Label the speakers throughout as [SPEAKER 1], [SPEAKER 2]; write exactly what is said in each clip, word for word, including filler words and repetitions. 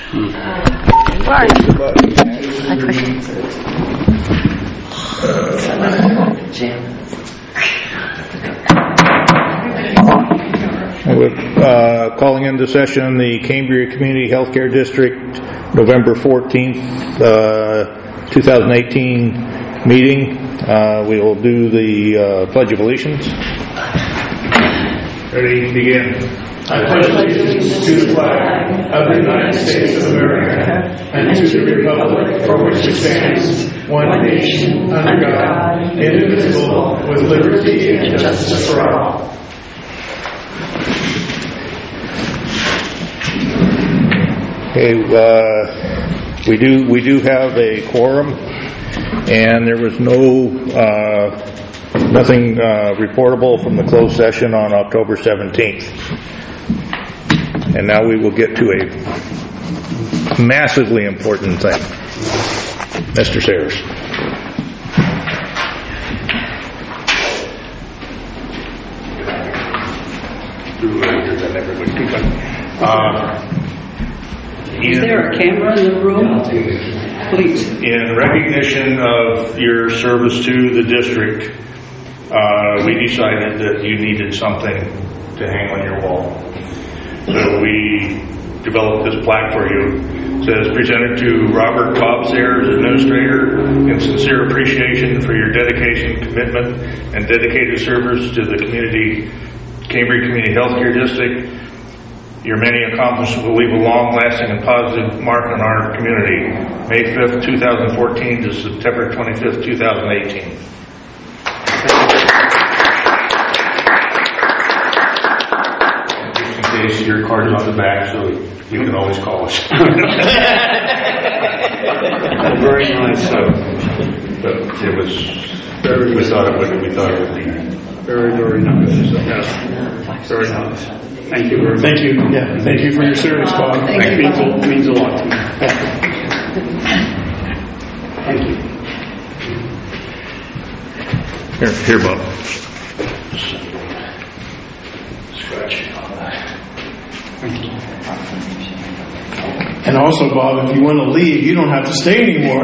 [SPEAKER 1] We're uh, calling into session the Cambria Community Healthcare District November fourteenth, uh, twenty eighteen meeting. Uh, we will do the uh, Pledge of Allegiance. Ready, begin.
[SPEAKER 2] I pledge allegiance to the flag of the United States of America and to the republic for which it stands, one nation, under God, indivisible, with liberty and justice for all.
[SPEAKER 1] Okay, uh, we do we do have a quorum, and there was no uh, nothing uh, reportable from the closed session on October seventeenth. And now we will get to a massively important thing. Mister Sayers. Uh,
[SPEAKER 3] Is there a camera in the room? Please.
[SPEAKER 1] In recognition of your service to the district, uh, we decided that you needed something to hang on your wall. So we developed this plaque for you. It says, presented to Robert Bob Sayers, Administrator, in sincere appreciation for your dedication, commitment, and dedicated service to the community, Cambria Community Healthcare District. Your many accomplishments will leave a long-lasting and positive mark on our community. May fifth, twenty fourteen to September twenty-fifth, twenty eighteen. Your card is on the back, so you can always call us.
[SPEAKER 2] Very nice.
[SPEAKER 1] So, but it was very. We thought it would. We thought it would be
[SPEAKER 2] very, very nice. Yeah. Very nice. Thank you very much. Thank you. Yeah. Thank you for your service, Bob.
[SPEAKER 3] Thank
[SPEAKER 2] Thank
[SPEAKER 3] you.
[SPEAKER 2] means a, means a lot to me. Yeah. Thank you.
[SPEAKER 1] Here, here, Bob.
[SPEAKER 2] And also, Bob, if you want to leave, you don't have to stay anymore.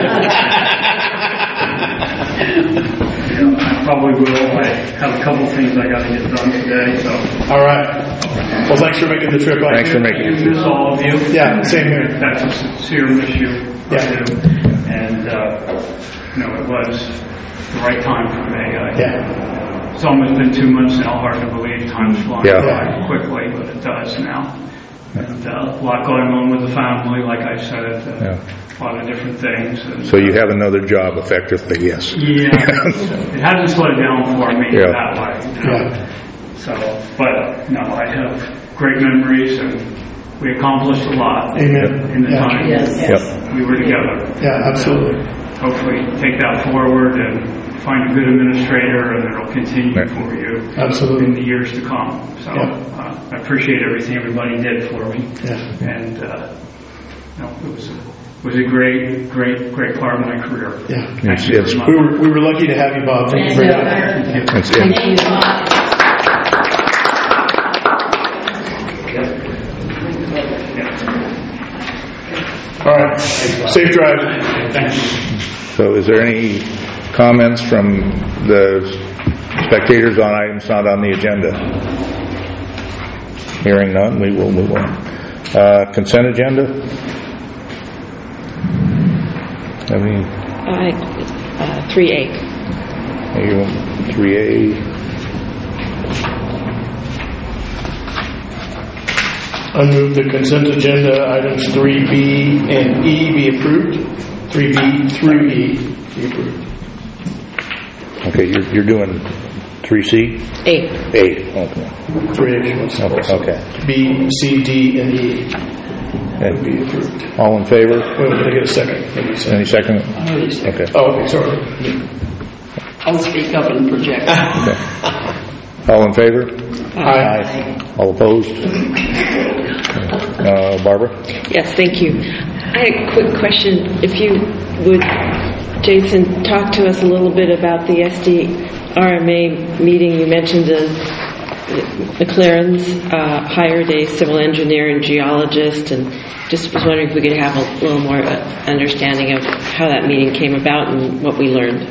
[SPEAKER 4] I probably will. I have a couple things I got to get done today. So.
[SPEAKER 2] All right. Well, thanks for making the trip.
[SPEAKER 1] Thanks for making
[SPEAKER 4] it. I miss all of you.
[SPEAKER 2] Yeah, same here.
[SPEAKER 4] That's a sincere issue.
[SPEAKER 2] Yeah.
[SPEAKER 4] I do. And uh, you know, it was the right time for me. I,
[SPEAKER 2] Yeah.
[SPEAKER 4] It's almost been two months now. Hard to believe time's flying
[SPEAKER 1] Yeah.
[SPEAKER 4] by quickly, but it does now. And uh, a lot going on with the family, like I said, uh,
[SPEAKER 1] Yeah.
[SPEAKER 4] a lot of different things. And,
[SPEAKER 1] So you have another job, effectively, yes.
[SPEAKER 4] yeah, it hasn't slowed down for me
[SPEAKER 1] Yeah.
[SPEAKER 4] that way. You know?
[SPEAKER 2] Yeah.
[SPEAKER 4] So, but no, I have great memories, and we accomplished a lot
[SPEAKER 2] Amen.
[SPEAKER 4] in the
[SPEAKER 2] Yeah.
[SPEAKER 4] time
[SPEAKER 3] Yes.
[SPEAKER 1] Yep.
[SPEAKER 4] we were together.
[SPEAKER 2] Yeah, absolutely.
[SPEAKER 4] Hopefully, take that forward and find a good administrator, and it'll continue
[SPEAKER 1] Right.
[SPEAKER 4] for you
[SPEAKER 2] Absolutely.
[SPEAKER 4] in the years to come. So,
[SPEAKER 2] Yeah.
[SPEAKER 4] uh, I appreciate everything everybody did for me,
[SPEAKER 2] Yeah.
[SPEAKER 4] and uh, no, it was a, it was a great, great, great part of my career.
[SPEAKER 2] Yeah.
[SPEAKER 4] Thank
[SPEAKER 1] It's-
[SPEAKER 4] you
[SPEAKER 1] it's-
[SPEAKER 4] very
[SPEAKER 2] We
[SPEAKER 4] much.
[SPEAKER 2] were we were lucky to have you, Bob. Thank you very much.
[SPEAKER 1] It's in.
[SPEAKER 3] Thank you.
[SPEAKER 2] All right. Safe drive.
[SPEAKER 4] Thank you.
[SPEAKER 1] So is there any comments from the spectators on items not on the agenda? Hearing none, we will move on. Uh, consent agenda? I mean,
[SPEAKER 5] Uh, three A.
[SPEAKER 1] three A.
[SPEAKER 2] I move the consent agenda items three B and E be approved. three B through E be approved.
[SPEAKER 1] Okay, you're, you're doing three C?
[SPEAKER 5] A.
[SPEAKER 1] A, okay.
[SPEAKER 2] three A.
[SPEAKER 1] Okay, okay.
[SPEAKER 2] B, C, D, and E
[SPEAKER 1] Okay.
[SPEAKER 2] be approved.
[SPEAKER 1] All in favor?
[SPEAKER 2] Wait, did I get a second? Maybe a second.
[SPEAKER 1] Any second? Okay.
[SPEAKER 2] Oh, okay, sorry.
[SPEAKER 3] I'll speak up and project.
[SPEAKER 1] Okay. All in favor?
[SPEAKER 2] Aye.
[SPEAKER 1] All opposed? Uh, Barbara?
[SPEAKER 5] Yes, thank you. I had a quick question. If you would, Jason, talk to us a little bit about the S D R M A meeting. You mentioned the McLaren's uh, hired a civil engineer and geologist, and just was wondering if we could have a little more uh, understanding of how that meeting came about and what we learned.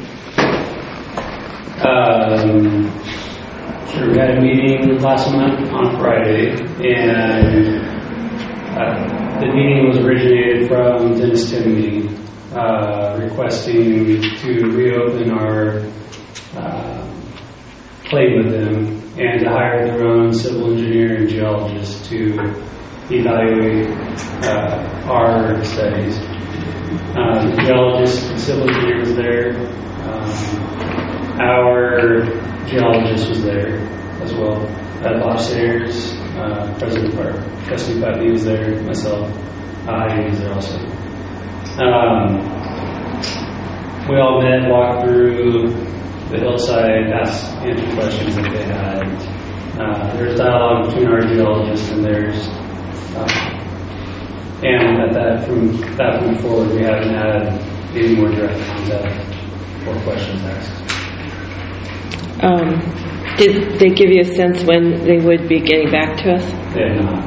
[SPEAKER 6] Um, sure, we had a meeting last month on Friday, and uh, the meeting was originated from Dennis Timoney uh, requesting to reopen our uh, claim with them and to hire their own civil engineer and geologist to evaluate uh, our studies. Uh, the geologist and civil engineer was there. Um, our geologist was there as well. Uh, Bob Sayers, uh, President of our Trustee Putney was there, myself, uh, Heidi was there also. Um, we all met, walked through the hillside, asked, answered questions that they had. Uh, there's dialogue between our geologist and theirs. Uh, and at that, from that point forward, we haven't had any more direct contact or questions asked.
[SPEAKER 5] Um, did they give you a sense when they would be getting back to us?
[SPEAKER 6] They have not.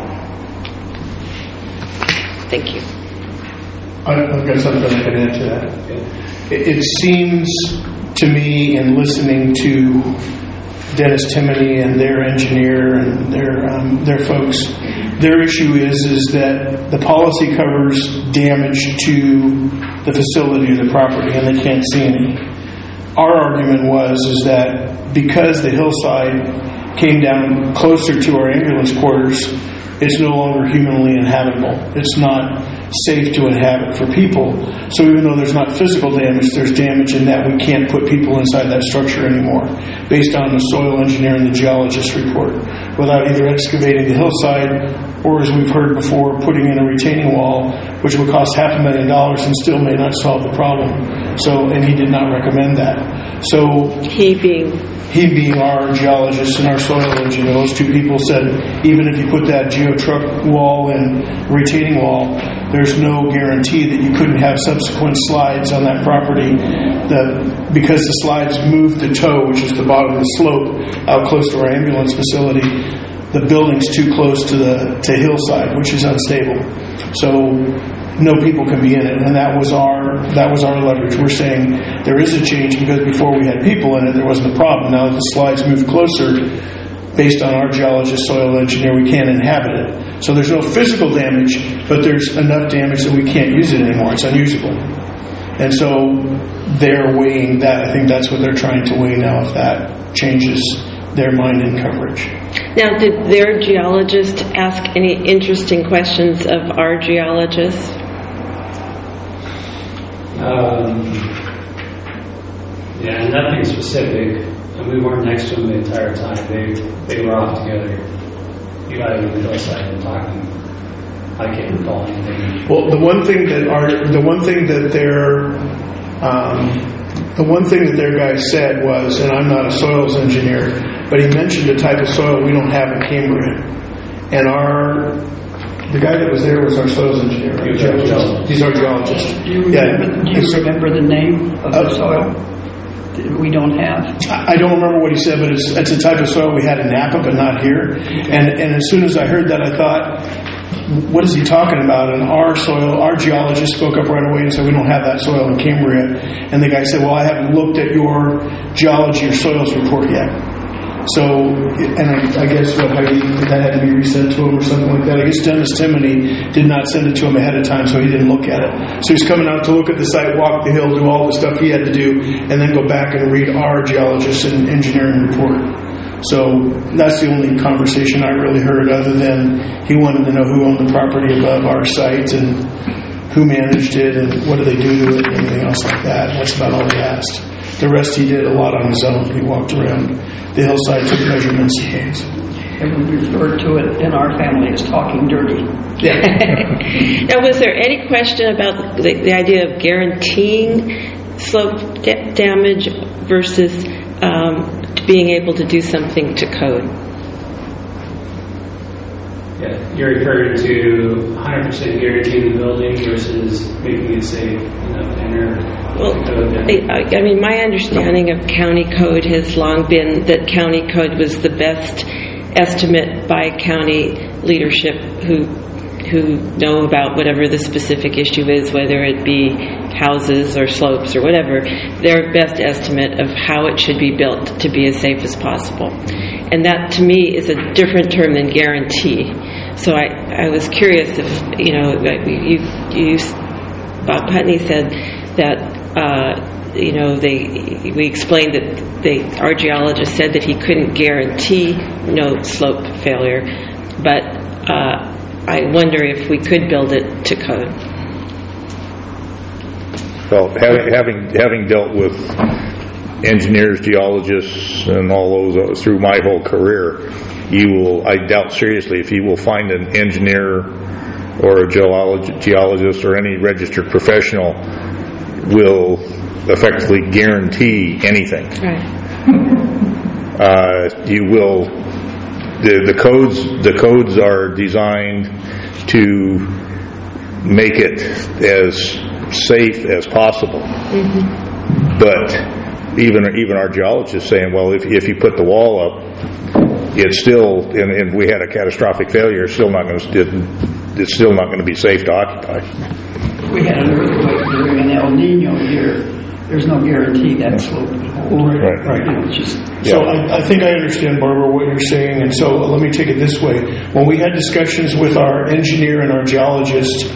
[SPEAKER 5] Thank you.
[SPEAKER 2] I've got something I can add to that.
[SPEAKER 6] Okay.
[SPEAKER 2] It, it seems to me, in listening to Dennis Timoney and their engineer and their um, their folks, their issue is is that the policy covers damage to the facility or the property, and they can't see any. Our argument was is that because the hillside came down closer to our ambulance quarters, it's no longer humanly inhabitable. It's not safe to inhabit for people. So even though there's not physical damage, there's damage in that we can't put people inside that structure anymore, based on the soil engineer and the geologist report, without either excavating the hillside or, as we've heard before, putting in a retaining wall, which would cost half a million dollars and still may not solve the problem. So, and he did not recommend that. So
[SPEAKER 5] He being
[SPEAKER 2] he being our geologist and our soil engineer, those two people said even if you put that geo-truck wall and retaining wall, there's no guarantee that you couldn't have subsequent slides on that property. The, because the slides moved the toe, which is the bottom of the slope, out close to our ambulance facility, the building's too close to the to hillside, which is unstable. So no people can be in it, and that was our that was our leverage. We're saying there is a change because before we had people in it, there wasn't a problem. Now that the slides move closer, based on our geologist, soil engineer, we can't inhabit it. So there's no physical damage, but there's enough damage that we can't use it anymore. It's unusable. And so they're weighing that. I think that's what they're trying to weigh now, if that changes their mind in coverage.
[SPEAKER 5] Now, did their geologist ask any interesting questions of our geologist?
[SPEAKER 6] Um, yeah, nothing specific. And we weren't next to them the entire time. They they were off together, evaluating the hillside and talking. I can't recall anything.
[SPEAKER 2] Well, the one thing that our the one thing that their um, the one thing that their guy said was, and I'm not a soils engineer, but he mentioned a type of soil we don't have in Cambria, and our the guy that was there was our soils engineer. Right?
[SPEAKER 6] He was our geologist.
[SPEAKER 2] He's our geologist.
[SPEAKER 3] Do you
[SPEAKER 2] Yeah.
[SPEAKER 3] remember, do you remember the name of the
[SPEAKER 2] Uh,
[SPEAKER 3] soil that we don't have?
[SPEAKER 2] I don't remember what he said, but it's, it's a type of soil we had in Napa, but not here. And and as soon as I heard that, I thought, what is he talking about? And our soil, our geologist spoke up right away and said, we don't have that soil in Cambria. And the guy said, well, I haven't looked at your geology or soils report yet. So, and I, I guess what Heidi, that had to be resent to him or something like that. I guess Dennis Timoney did not send it to him ahead of time, so he didn't look at it. So he's coming out to look at the site, walk the hill, do all the stuff he had to do, and then go back and read our geologist and engineering report. So that's the only conversation I really heard, other than he wanted to know who owned the property above our site and who managed it and what do they do to it and anything else like that. That's about all he asked. The rest he did a lot on his own. He walked around the hillside, took measurements and things.
[SPEAKER 3] And we refer to it in our family as talking dirty.
[SPEAKER 2] Yeah.
[SPEAKER 5] Now, was there any question about the, the idea of guaranteeing slope da- damage versus um, being able to do something to code?
[SPEAKER 6] Yeah, you're referring to one hundred percent guaranteeing the building versus making it safe enough to enter.
[SPEAKER 5] Well, I, I mean, my understanding of county code has long been that county code was the best estimate by county leadership who who know about whatever the specific issue is, whether it be houses or slopes or whatever, their best estimate of how it should be built to be as safe as possible. And that, to me, is a different term than guarantee. So I, I was curious if, you know, you, you Bob Putney said that, uh, you know, they, we explained that they, our geologist said that he couldn't guarantee no slope failure, but uh, I wonder if we could build it to code.
[SPEAKER 7] Well, having having, having dealt with engineers, geologists, and all those uh, through my whole career, you will, I doubt seriously if you will find an engineer or a geolog- geologist or any registered professional will effectively guarantee anything.
[SPEAKER 5] Right.
[SPEAKER 7] Uh, you will, the, the codes, the codes are designed to make it as safe as possible. Mm-hmm. But even even our geologists saying, well, if if you put the wall up, it's still, and if we had a catastrophic failure, it's still not going to it's still not going to be safe to occupy.
[SPEAKER 3] We had an earthquake during an El Nino year. There's no guarantee that slope would hold.
[SPEAKER 2] Right, right.
[SPEAKER 3] You know, just,
[SPEAKER 2] So I, I think I understand, Barbara, what you're saying, and so let me take it this way. When we had discussions with our engineer and our geologist,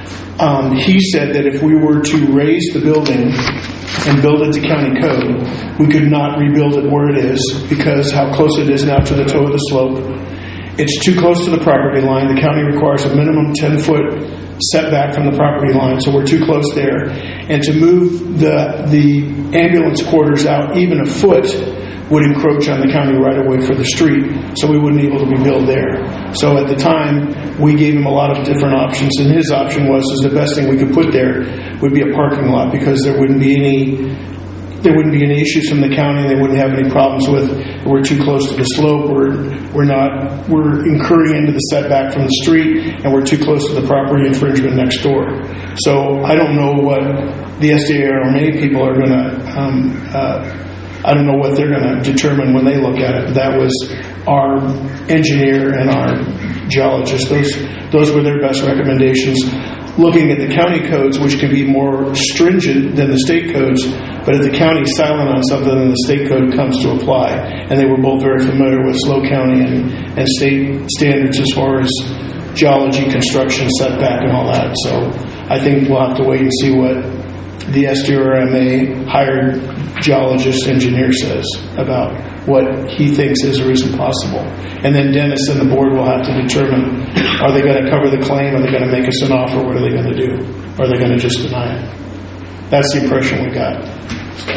[SPEAKER 2] um, he said that if we were to raise the building and build it to county code, we could not rebuild it where it is because how close it is now to the toe of the slope. It's too close to the property line. The county requires a minimum ten-foot setback from the property line, so we're too close there. And to move the the ambulance quarters out even a foot would encroach on the county right-of-way for the street, so we wouldn't be able to be built there. So at the time, we gave him a lot of different options, and his option was is the best thing we could put there would be a parking lot because there wouldn't be any there wouldn't be any issues from the county. They wouldn't have any problems with we're too close to the slope. We're we're not we're incurring into the setback from the street, and we're too close to the property infringement next door. So I don't know what the S D A R M A people are going to. Um, uh, I don't know what they're going to determine when they look at it. But that was our engineer and our geologist. Those those were their best recommendations. Looking at the county codes, which can be more stringent than the state codes, but if the county's silent on something, then the state code comes to apply. And they were both very familiar with SLO County and, and state standards as far as geology, construction, setback, and all that. So I think we'll have to wait and see what the S D R M A hired geologist engineer says about what he thinks is or isn't possible. And then Dennis and the board will have to determine, are they going to cover the claim? Are they going to make us an offer? What are they going to do? Or are they going to just deny it? That's the impression we got. So,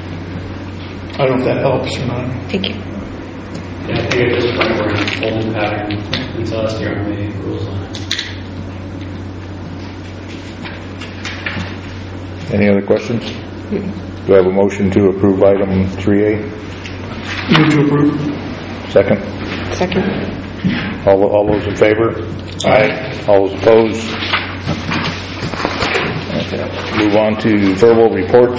[SPEAKER 2] I don't know if that helps or not.
[SPEAKER 5] Thank you.
[SPEAKER 6] Yeah, I think at this point we're in a holding pattern until S D R M A rules on it.
[SPEAKER 7] Any other questions? Do I have a motion to approve item three A?
[SPEAKER 2] Move to approve.
[SPEAKER 7] Second?
[SPEAKER 5] Second.
[SPEAKER 7] All, all those in favor? Aye. All those opposed? Okay. Move on to verbal reports.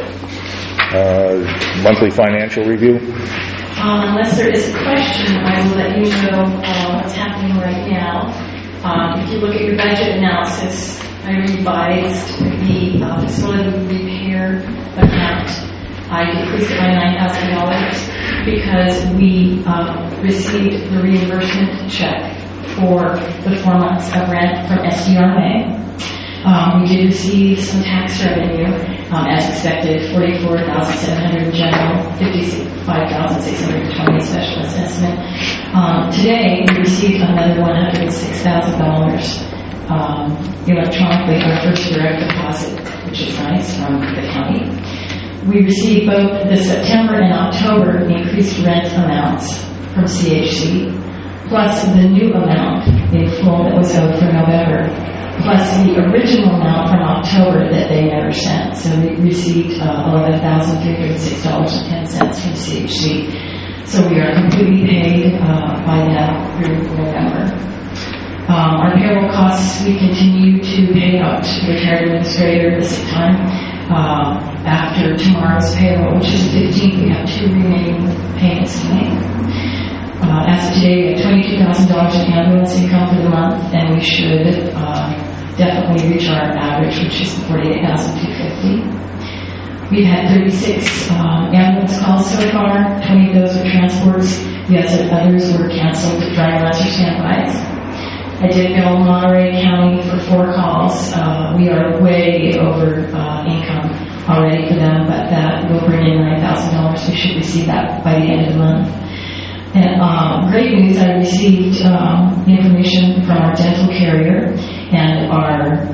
[SPEAKER 7] Uh, monthly financial review.
[SPEAKER 8] Um, unless there is a question, I will let you know uh, what's happening right now. Um, if you look at your budget analysis, I revised the uh, facility repair account. I decreased it by nine thousand dollars because we uh, received the reimbursement check for the four months of rent from S D R M A. Um, we did receive some tax revenue, um, as expected, forty-four thousand seven hundred dollars in general, fifty-five thousand six hundred twenty dollars special assessment. Um, today, we received another one hundred six thousand dollars um, electronically, our first direct deposit, which is nice, from the county. We received both the September and October increased rent amounts from C H C, plus the new amount in full that was owed for November, plus the original amount from October that they never sent. So we received uh, eleven thousand three hundred six dollars and ten cents from C H C. So we are completely paid uh, by now through November. Um, our payroll costs, we continue to pay out to retired administrator the sick time. Uh, after tomorrow's payroll, which is the fifteenth, we have two remaining payments to make. Uh, as of today, we have twenty-two thousand dollars in ambulance income for the month, and we should uh, definitely reach our average, which is forty-eight thousand two hundred fifty dollars. We've had thirty-six um, ambulance calls so far. twenty of those were transports. Yes, others were canceled to dry runs or standbys. I did bill Monterey County for four calls. Uh, we are way over uh, income already for them, but that will bring in nine thousand dollars. We should receive that by the end of the month. And um, great news, I received um, information from our dental carrier, and our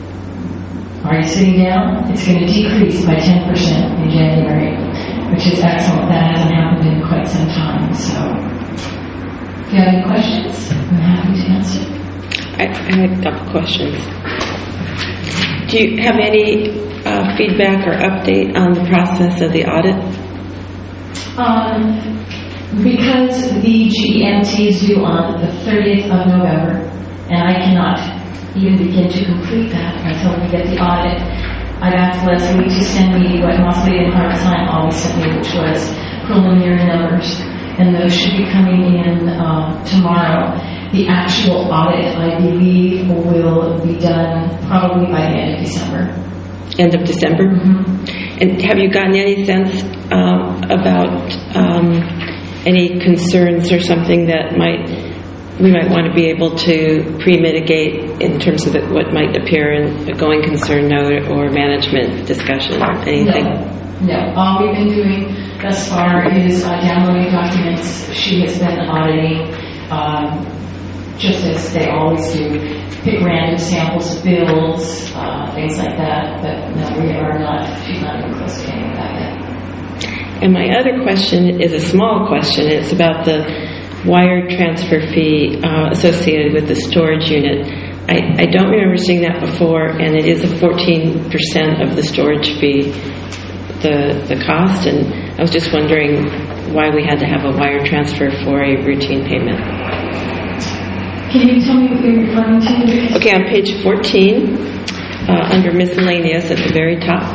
[SPEAKER 8] Are you sitting down? It's going to decrease by ten percent in January, which is excellent. That hasn't happened in quite some time. So, if you have any questions, I'm happy to answer.
[SPEAKER 5] I, I had a couple questions. Do you have any uh, feedback or update on the process of the audit?
[SPEAKER 8] Um, because the G E M T is due on the thirtieth of November, and I cannot even begin to complete that until we get the audit. I've asked Leslie to send me what Mosley and Part-Time always sent me, which was preliminary numbers, and those should be coming in uh, tomorrow. The actual audit, I believe, will be done probably by the end of December.
[SPEAKER 5] End of December?
[SPEAKER 8] Mm-hmm.
[SPEAKER 5] And have you gotten any sense um, about um, any concerns or something that might we might want to be able to pre-mitigate in terms of what might appear in a going concern note or management discussion? Anything?
[SPEAKER 8] No. No. All we've been doing thus far is uh, downloading documents. She has been auditing, um, just as they always do, pick random samples of bills, uh, things like that. But no, we are not, she's not even close to any of that yet.
[SPEAKER 5] And my other question is a small question. It's about the wire transfer fee uh, associated with the storage unit. I, I don't remember seeing that before, and it is a fourteen percent of the storage fee, the the cost, and I was just wondering why we had to have a wire transfer for a routine payment.
[SPEAKER 8] Can you tell me what you're referring to?
[SPEAKER 5] Okay, on page fourteen, uh, under miscellaneous at the very top.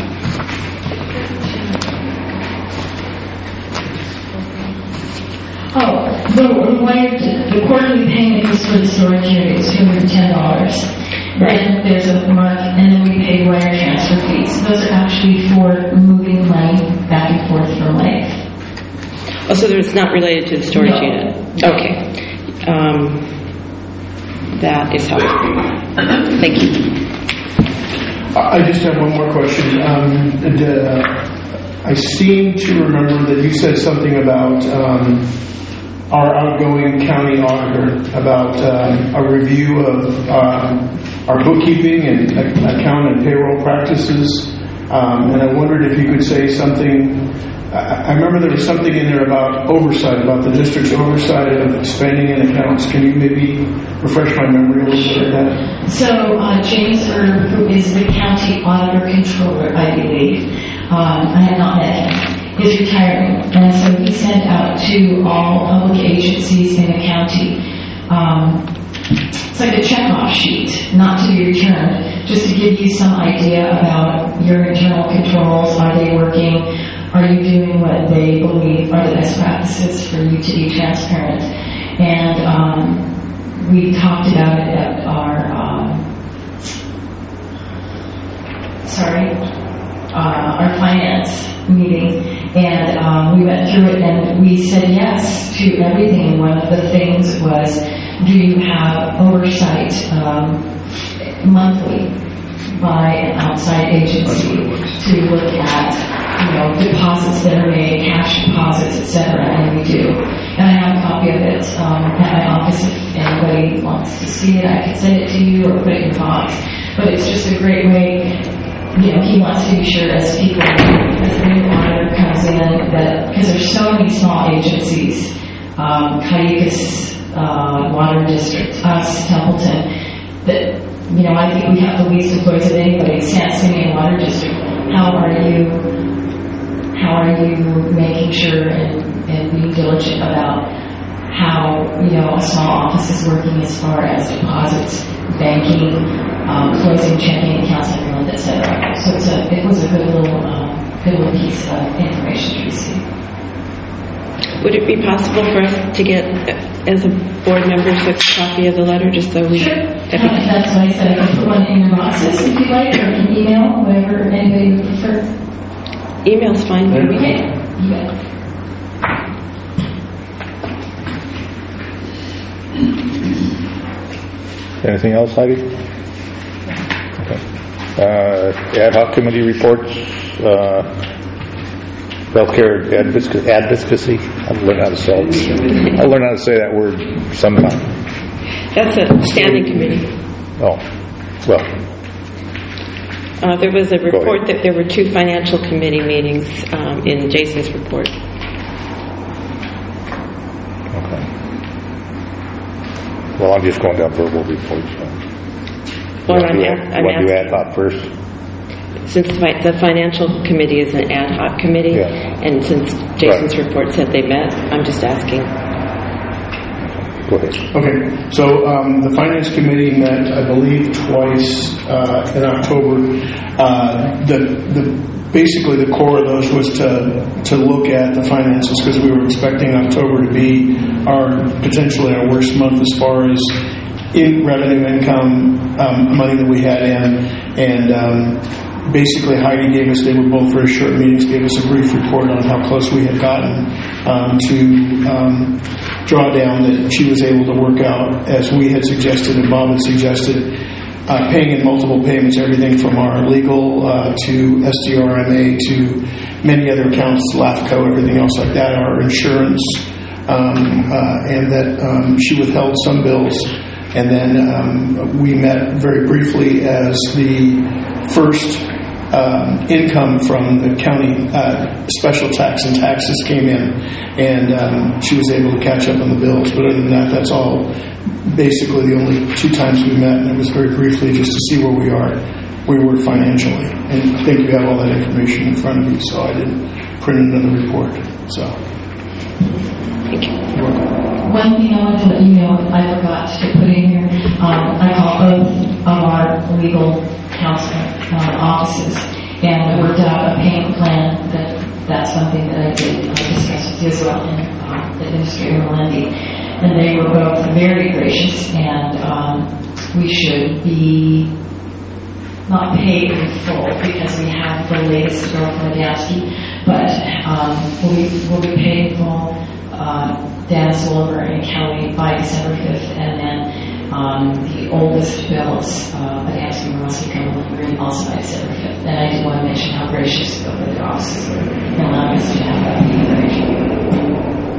[SPEAKER 8] Oh, the, the quarterly payment is for the storage unit is two hundred ten dollars.
[SPEAKER 5] Right.
[SPEAKER 8] Then there's a mark, and then we pay wire transfer fees. Those are actually for moving money back and forth from Lake.
[SPEAKER 5] Oh, so it's not related to the storage
[SPEAKER 8] No.
[SPEAKER 5] unit? Okay. Um, that is helpful. Thank you.
[SPEAKER 2] I just have one more question. Um, the, I seem to remember that you said something about um, our outgoing county auditor, about um, a review of um, our bookkeeping and account and payroll practices. Um, and I wondered if you could say something. I, I remember there was something in there about oversight, about the district's oversight of spending in accounts. Can you maybe refresh my memory a little bit of that?
[SPEAKER 8] So uh, James Erb, who is the county auditor controller, I believe, um, I have not met him, is retiring. And so he sent out to all public agencies in the county um, it's like a checkoff sheet, not to be returned, just to give you some idea about your internal controls. Are they working? Are you doing what they believe are the best practices for you to be transparent? And um, we talked about it at our, um, sorry, uh, our finance meeting, and um, we went through it and we said yes to everything. And one of the things was, do you have oversight um, monthly by an outside agency to look at, you know, deposits that are made, cash deposits, et cetera, and we do. And I have a copy of it um, at my office. If anybody wants to see it, I can send it to you or put it in your box. But it's just a great way, you know, he wants to be sure as people, as the new auditor comes in, that, because there's so many small agencies, um, Cayugas, uh, Water District, us, Templeton, that, you know, I think we have the least employees of anybody. San Simeon Water District. How are you, how are you making sure and, and being diligent about how, you know, a small office is working as far as deposits, banking, um, closing checking accounts, et cetera. So it's a, it was a good little, um, good little piece of information to receive.
[SPEAKER 5] Would it be possible for us to get, uh, as a board member, a copy of the letter, just so we...
[SPEAKER 8] Sure. Uh, that's why I said I can put one in your boxes if you like, or an email, whatever anybody would prefer.
[SPEAKER 5] Email's fine.
[SPEAKER 8] Okay. You got it.
[SPEAKER 7] Anything else, Heidi? Okay. Uh, ad hoc committee reports, uh, healthcare advocacy, advocacy. I'll learn how to say it. I'll learn how to say that word sometime.
[SPEAKER 5] That's a standing committee.
[SPEAKER 7] Oh, well,
[SPEAKER 5] Uh, there was a
[SPEAKER 7] ahead.
[SPEAKER 5] report that there were two financial committee meetings um, in Jason's report.
[SPEAKER 7] okay. Well, I'm just going down verbal reports. So.
[SPEAKER 5] Well,
[SPEAKER 7] You
[SPEAKER 5] I'm,
[SPEAKER 7] want to do
[SPEAKER 5] ask,
[SPEAKER 7] ad-
[SPEAKER 5] I'm
[SPEAKER 7] you want to do
[SPEAKER 5] asking,
[SPEAKER 7] ad hoc first?
[SPEAKER 5] since fi- the financial committee is an ad hoc committee,
[SPEAKER 7] Yeah.
[SPEAKER 5] and since Jason's report said they met, I'm just asking.
[SPEAKER 7] Go ahead.
[SPEAKER 2] Okay, so um, the Finance Committee met, I believe, twice uh, in October. Uh, the, the basically the core of those was to to look at the finances, because we were expecting October to be our potentially our worst month as far as in revenue, income, um, money that we had in, and um, basically Heidi gave us, they were both very short meetings, gave us a brief report on how close we had gotten um, to um, drawdown that she was able to work out as we had suggested and Bob had suggested, uh, paying in multiple payments, everything from our legal uh, to S D R M A to many other accounts, LAFCO, everything else like that, our insurance, um, uh, and that um, she withheld some bills. And then um, we met very briefly as the first um, income from the county uh, special tax and taxes came in, and um, she was able to catch up on the bills. But other than that, that's all basically the only two times we met, and it was very briefly just to see where we are, we were financially. And I think you have all that information in front of you, so I didn't print another report. So.
[SPEAKER 5] Thank you.
[SPEAKER 2] You're welcome.
[SPEAKER 8] One thing I wanted to let you know, I forgot to put in here, um, I called both of our legal counsel uh, offices and worked out a payment plan. That that's something that I did uh, discuss with you as well, and uh, Administrator Melindy. And they were both very gracious, and um, we should be not paid in full because we have the latest bill from Adamski, but um, we'll, be, we'll be paid in full. Uh, Dan Silver and County by December fifth, and then um, the oldest bills, uh, Adamski, Moroski, Cumberland Green, also by December fifth. And I did want to mention how gracious both of the offices were in allowing us to have that information.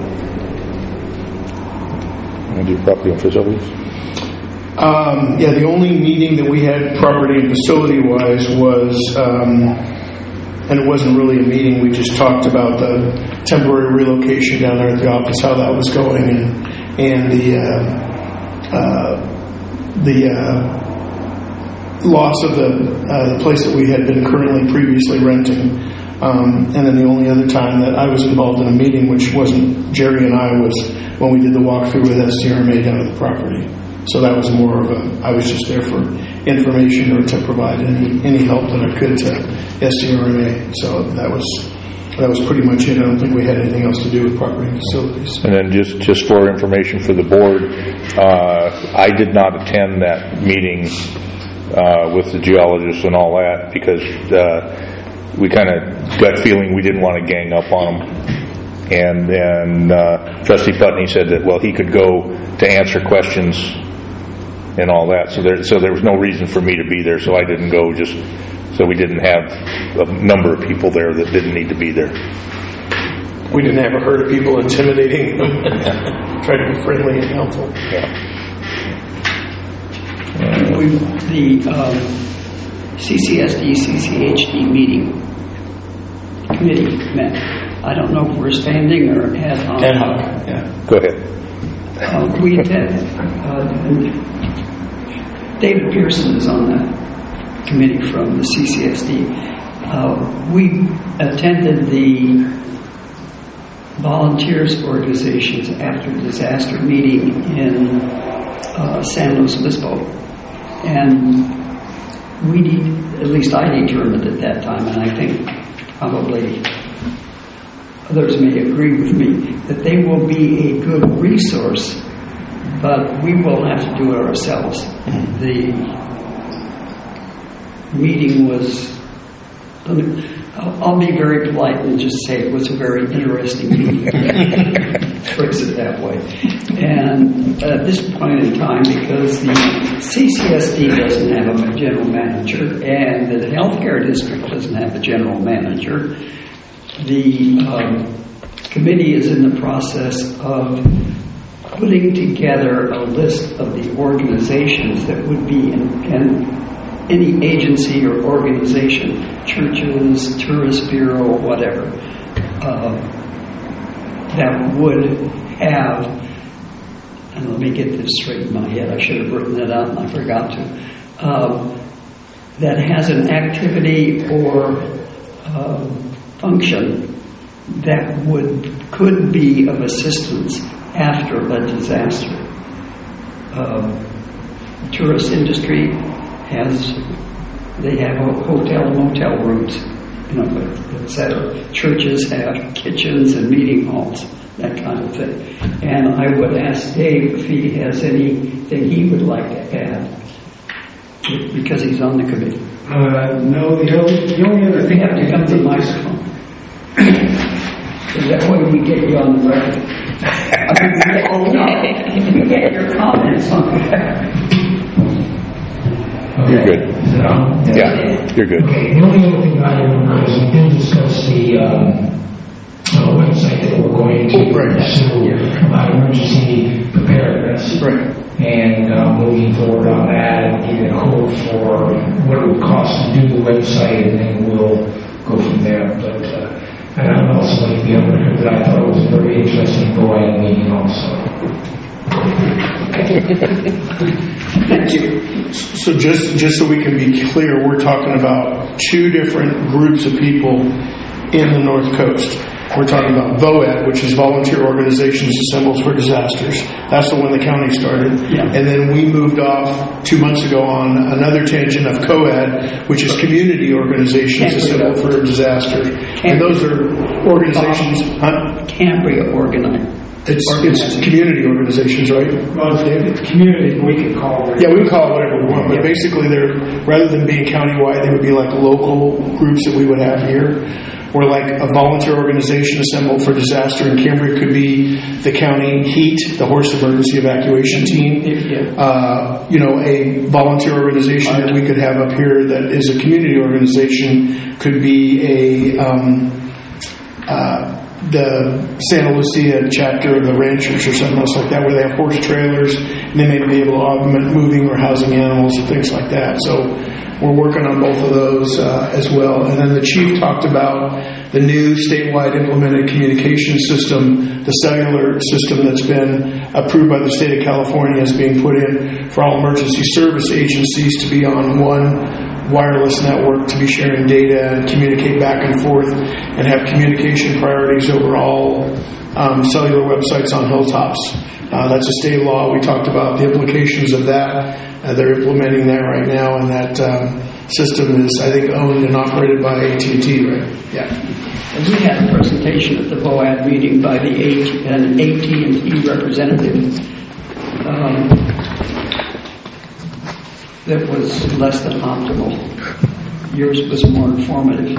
[SPEAKER 7] Want to do property and facilities?
[SPEAKER 2] Um, yeah, the only meeting that we had property and facility-wise was, um, and it wasn't really a meeting, we just talked about the temporary relocation down there at the office, how that was going, and and the uh, uh, the uh, loss of the, uh, the place that we had been currently previously renting. Um, and then the only other time that I was involved in a meeting, which wasn't Jerry and I, was when we did the walkthrough with S D R M A down at the property. So that was more of a, I was just there for information or to provide any any help that I could to S D R M A. So that was that was pretty much it. I don't think we had anything else to do with property and facilities.
[SPEAKER 7] And then just, just for information for the board, uh, I did not attend that meeting uh, with the geologists and all that because uh, we kind of gut feeling we didn't want to gang up on them. And then uh, Trustee Putney said that, well, he could go to answer questions and all that. So there, so there was no reason for me to be there, so I didn't go, just so we didn't have a number of people there that didn't need to be there.
[SPEAKER 2] We didn't have a herd of people intimidating them. Try to be friendly and helpful.
[SPEAKER 7] Yeah.
[SPEAKER 3] We, the um, C C S D, C C H D meeting committee met. I don't know if we're standing or ad hoc.
[SPEAKER 2] Ad hoc, yeah.
[SPEAKER 7] Go ahead.
[SPEAKER 3] Uh, we attend. Uh, David Pearson is on the committee from the C C S D. Uh, we attended the volunteers organizations after disaster meeting in uh, San Luis Obispo, and we need, at least I determined at that time, and I think probably others may agree with me, that they will be a good resource, but we will have to do it ourselves. The meeting was, I'll be very polite and just say it was a very interesting meeting. Phrase it that way. And at this point in time, because the C C S D doesn't have a general manager and the healthcare district doesn't have a general manager, the um, committee is in the process of putting together a list of the organizations that would be in, in any agency or organization, churches, tourist bureau, whatever, uh, that would have, and let me get this straight in my head, I should have written that out and I forgot to, um, that has an activity or uh, function that would could be of assistance after a disaster. Um, tourist industry has, they have hotel and motel rooms, you know, et cetera. Churches have kitchens and meeting halls, that kind of thing. And I would ask Dave if he has anything he would like to add, because he's on the committee.
[SPEAKER 2] Uh, no, the only, the only other
[SPEAKER 3] You
[SPEAKER 2] thing
[SPEAKER 3] have to come to the microphone. So that way we get you on the record. I mean, we get, oh, no, we get your comments on the record.
[SPEAKER 7] You're good.
[SPEAKER 9] Is it on?
[SPEAKER 7] Yeah, you're good.
[SPEAKER 9] Okay, the only other thing I remember is we did discuss the um, uh, website that we're going to
[SPEAKER 2] Oh, right.
[SPEAKER 9] pursue about emergency preparedness.
[SPEAKER 2] Right.
[SPEAKER 9] And uh, moving forward on that and getting a quote for what it would cost to do the website, and then we'll go from there. But uh, and I would also like the other, but I thought it was a very interesting go ahead meeting also.
[SPEAKER 3] Thank you.
[SPEAKER 2] So just, just so we can be clear, we're talking about two different groups of people in the North Coast. We're talking about V O A D, which is Volunteer Organizations Assembled for Disasters. That's the one the county started.
[SPEAKER 3] Yeah.
[SPEAKER 2] And then we moved off two months ago on another tangent of C O A D, which is Community Organizations Assembled for Disasters. And those are organizations... Huh?
[SPEAKER 3] Cambria organized.
[SPEAKER 2] It's, it's community organizations, right?
[SPEAKER 6] Well, it's community, we can call it.
[SPEAKER 2] Yeah, we can call it whatever we want, but basically they're, rather than being countywide, they would be like local groups that we would have here. Or like a volunteer organization assembled for disaster in Cambria could be the county HEAT, the Horse Emergency Evacuation Team. Uh, you know, a volunteer organization that we could have up here that is a community organization could be a um, uh, the Santa Lucia chapter of the Ranchers or something else like that, where they have horse trailers and they may be able to augment moving or housing animals and things like that. So we're working on both of those uh, as well. And then the chief talked about the new statewide implemented communication system, the cellular system that's been approved by the state of California as being put in for all emergency service agencies to be on one wireless network to be sharing data and communicate back and forth and have communication priorities over all um, cellular websites on hilltops. Uh, that's a state law. We talked about the implications of that. Uh, they're implementing that right now, and that um, system is, I think, owned and operated by A T and T, right? Yeah.
[SPEAKER 3] And we had a presentation at the V O A D meeting by the A T and T representative um, that was less than optimal. Yours was more informative.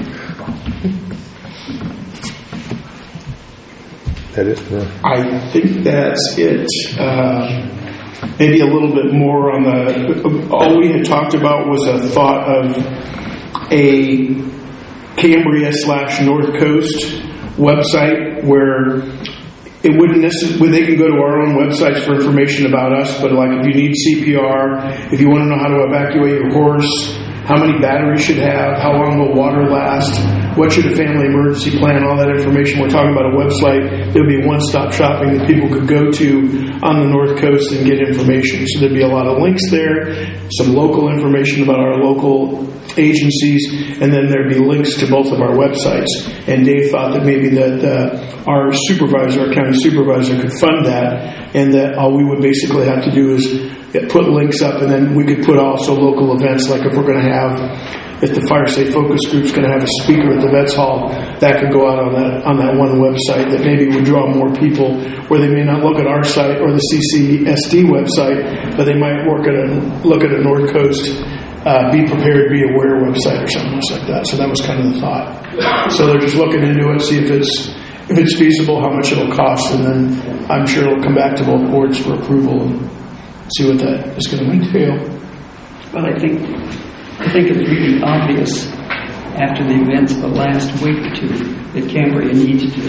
[SPEAKER 7] That is correct.
[SPEAKER 2] I think that's it. Uh, maybe a little bit more on the... All we had talked about was a thought of a Cambria slash North Coast website where it wouldn't necessarily... They can go to our own websites for information about us, but like if you need C P R, if you want to know how to evacuate your horse, how many batteries should have, how long will water last, what should a family emergency plan, all that information. We're talking about a website that would be one-stop shopping that people could go to on the North Coast and get information. So there'd be a lot of links there, some local information about our local agencies, and then there'd be links to both of our websites. And Dave thought that maybe that uh, our supervisor, our county supervisor, could fund that, and that all we would basically have to do is put links up, and then we could put also local events, like if we're going to have if the Fire Safe Focus Group's going to have a speaker at the Vets Hall, that could go out on that on that one website that maybe would draw more people, where they may not look at our site or the C C S D website, but they might work at a look at a North Coast uh, Be Prepared, Be Aware website or something else like that. So that was kind of the thought. So they're just looking into it, see if it's if it's feasible, how much it'll cost, and then I'm sure it'll come back to both boards for approval and see what that is going to entail.
[SPEAKER 3] Well, I think I think it's really obvious after the events of the last week or two that Cambria needs to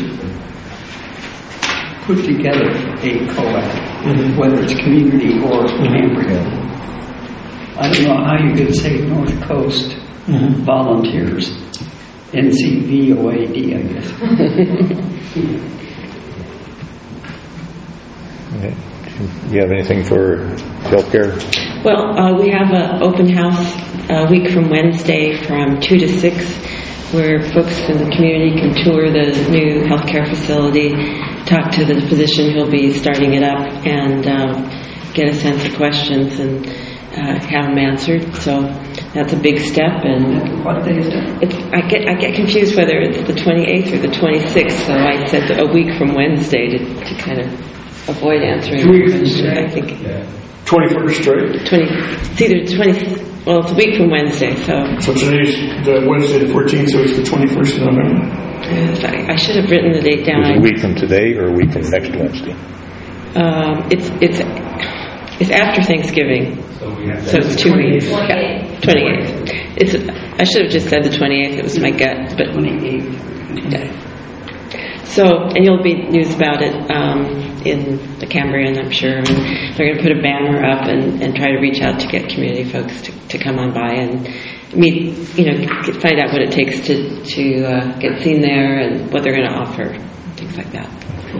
[SPEAKER 3] put together a co-op, mm-hmm. whether it's community or Cambria. I don't know how you could say North Coast mm-hmm. volunteers, N C V O A D, I guess.
[SPEAKER 7] Okay. Do you have anything for healthcare?
[SPEAKER 5] Well, uh, we have an open house a week from Wednesday from two to six, where folks in the community can tour the new healthcare facility, talk to the physician who'll be starting it up, and um, get a sense of questions and uh, have them answered. So that's a big step. And
[SPEAKER 3] what day is it?
[SPEAKER 5] It's, I get I get confused whether it's the twenty-eighth or the twenty-sixth. So I said a week from Wednesday to, to kind of avoid answering the question. I think
[SPEAKER 2] twenty-first, right?
[SPEAKER 5] twenty. It's either twenty. Well, it's a week from Wednesday, so.
[SPEAKER 2] So today's the Wednesday the fourteenth, so it's the twenty-first of November.
[SPEAKER 5] Uh, I, I should have written the date down.
[SPEAKER 7] Is it a week from today or a week from next Wednesday?
[SPEAKER 5] Um, it's it's it's after Thanksgiving, so it's two weeks. Yeah, twenty-eighth. It's. I should have just said the twenty-eighth. It was my gut, but
[SPEAKER 3] twenty-eighth.
[SPEAKER 5] Yeah. So, and you'll be news about it um, in the Cambrian, I'm sure. And they're going to put a banner up and, and try to reach out to get community folks to, to come on by and meet, you know, get, find out what it takes to to uh, get seen there and what they're going to offer, things like that.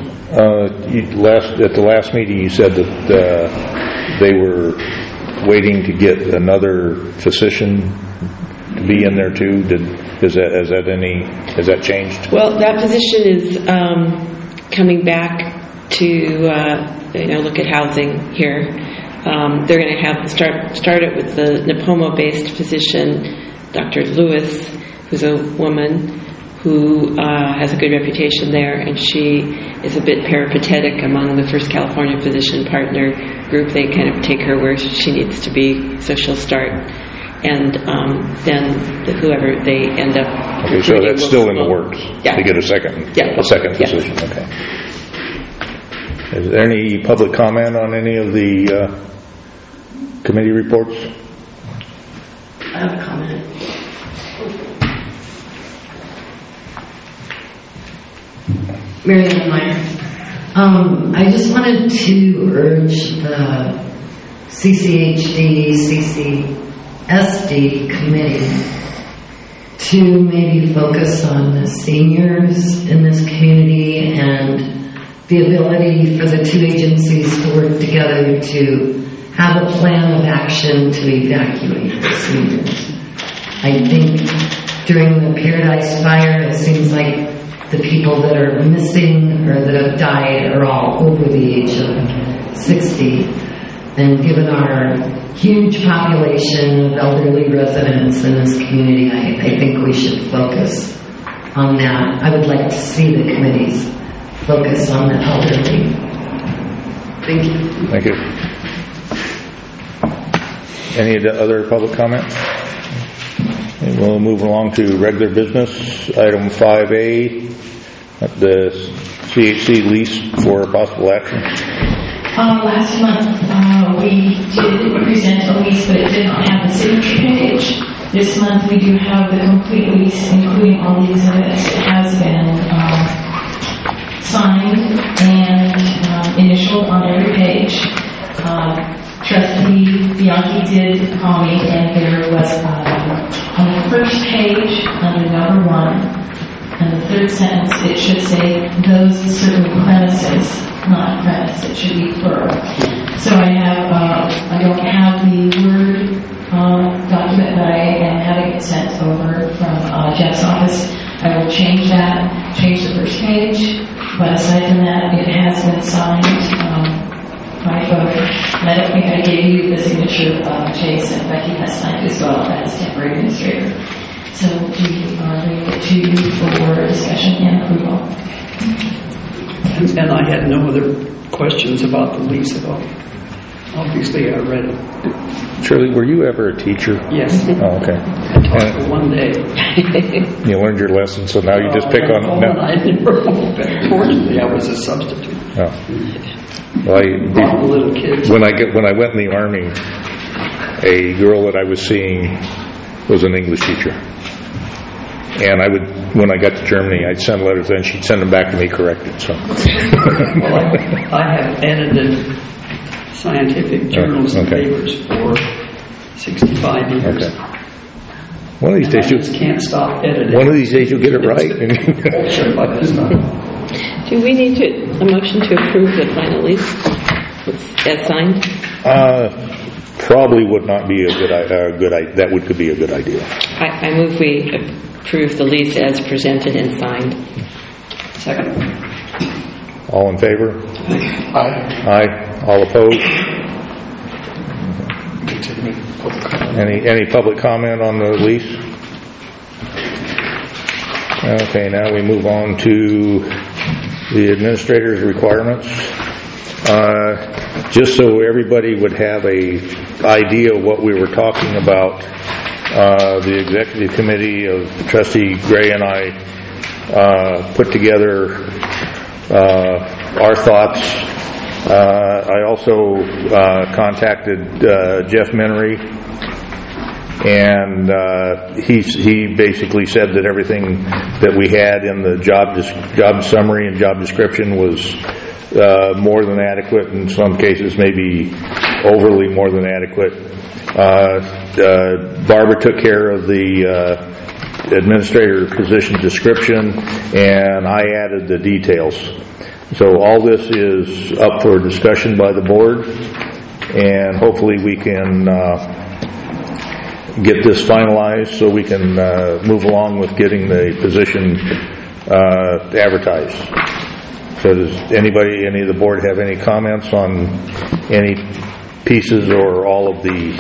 [SPEAKER 7] Uh, you last at the last meeting, you said that uh, they were waiting to get another physician to be in there too. Did is that is that any has that changed?
[SPEAKER 5] Well, that position is um, coming back to uh, you know look at housing here. Um, they're going to have start start it with the Nipomo-based physician, Doctor Lewis, who's a woman who uh, has a good reputation there, and she is a bit peripatetic among the First California Physician Partner group. They kind of take her where she needs to be, so she'll start. And um, then the, whoever they end up.
[SPEAKER 7] Okay, so that's still in the works.
[SPEAKER 5] Yeah.
[SPEAKER 7] To get a second,
[SPEAKER 5] yeah.
[SPEAKER 7] a second
[SPEAKER 5] Yeah.
[SPEAKER 7] physician. Okay. Is there any public comment on any of the uh, committee reports?
[SPEAKER 10] I have a comment. Mary Ann Meyer. Um, I just wanted to urge the C C H D, C C S D committee to maybe focus on the seniors in this community and the ability for the two agencies to work together to have a plan of action to evacuate the seniors. I think during the Paradise Fire, it seems like the people that are missing or that have died are all over the age of sixty. And given our huge population of elderly residents in this community, I, I think we should focus on that. I would like to see the committees focus on the elderly. Thank you.
[SPEAKER 7] Thank you. Any other public comment? And we'll move along to regular business. Item five A, the C H C lease for possible action.
[SPEAKER 8] Uh, last month, uh, we did present a lease, but it did not have the signature page. This month, we do have the complete lease, including all the exhibits. It has been uh, signed and um, initialed on every page. Uh, Trustee Bianchi did call me, and there was uh, on the first page, under number one, and the third sentence, it should say, those certain premises, not premise, it should be plural. So I have, uh, I don't have the Word uh, document, but I am having it sent over from uh, Jeff's office. I will change that, change the first page, but aside from that, it has been signed um, by both. And I don't think I gave you the signature of uh, Jason, but he has signed as well as temporary administrator.
[SPEAKER 3] and I had no other questions about the lease at all. Obviously, I read it.
[SPEAKER 7] Shirley, were you ever a teacher?
[SPEAKER 3] Yes.
[SPEAKER 7] Oh, okay.
[SPEAKER 3] I taught for one day.
[SPEAKER 7] You learned your lesson, so now you just pick
[SPEAKER 3] Uh,
[SPEAKER 7] on...
[SPEAKER 3] oh,
[SPEAKER 7] No.
[SPEAKER 3] I never, fortunately, I was a substitute.
[SPEAKER 7] Oh. Well, I,
[SPEAKER 3] All the little kids.
[SPEAKER 7] when I get when I went in the Army, a girl that I was seeing was an English teacher, and I would, when I got to Germany, I'd send letters, and she'd send them back to me corrected. So,
[SPEAKER 3] Well, I, I have edited scientific journals and
[SPEAKER 7] okay.
[SPEAKER 3] papers for sixty-five years.
[SPEAKER 7] okay. One of these
[SPEAKER 3] And I
[SPEAKER 7] days, you
[SPEAKER 3] just can't stop editing.
[SPEAKER 7] one of these days you'll get it right.
[SPEAKER 3] Bullshit like this now.
[SPEAKER 5] Do we need to, a motion to approve the final lease as signed?
[SPEAKER 7] uh, probably would not be a good i- uh, good i- that would could be a good idea.
[SPEAKER 5] I, I move we approve the lease as presented and signed.
[SPEAKER 3] Second.
[SPEAKER 7] All in favor?
[SPEAKER 2] Aye.
[SPEAKER 7] Aye. All opposed? Any any public comment on the lease? Okay, now we move on to the administrator's requirements. Uh, just so everybody would have a idea of what we were talking about, uh, the executive committee of Trustee Gray and I uh, put together uh, our thoughts. Uh, I also uh, contacted uh, Jeff Menery, and uh, he he basically said that everything that we had in the job dis- job summary and job description was uh, more than adequate. In some cases, maybe overly more than adequate. Uh, uh, Barbara took care of the uh, administrator position description, and I added the details. So all this is up for discussion by the board, and hopefully we can uh, get this finalized so we can uh, move along with getting the position uh, advertised. So does anybody, any of the board have any comments on any pieces or all of the...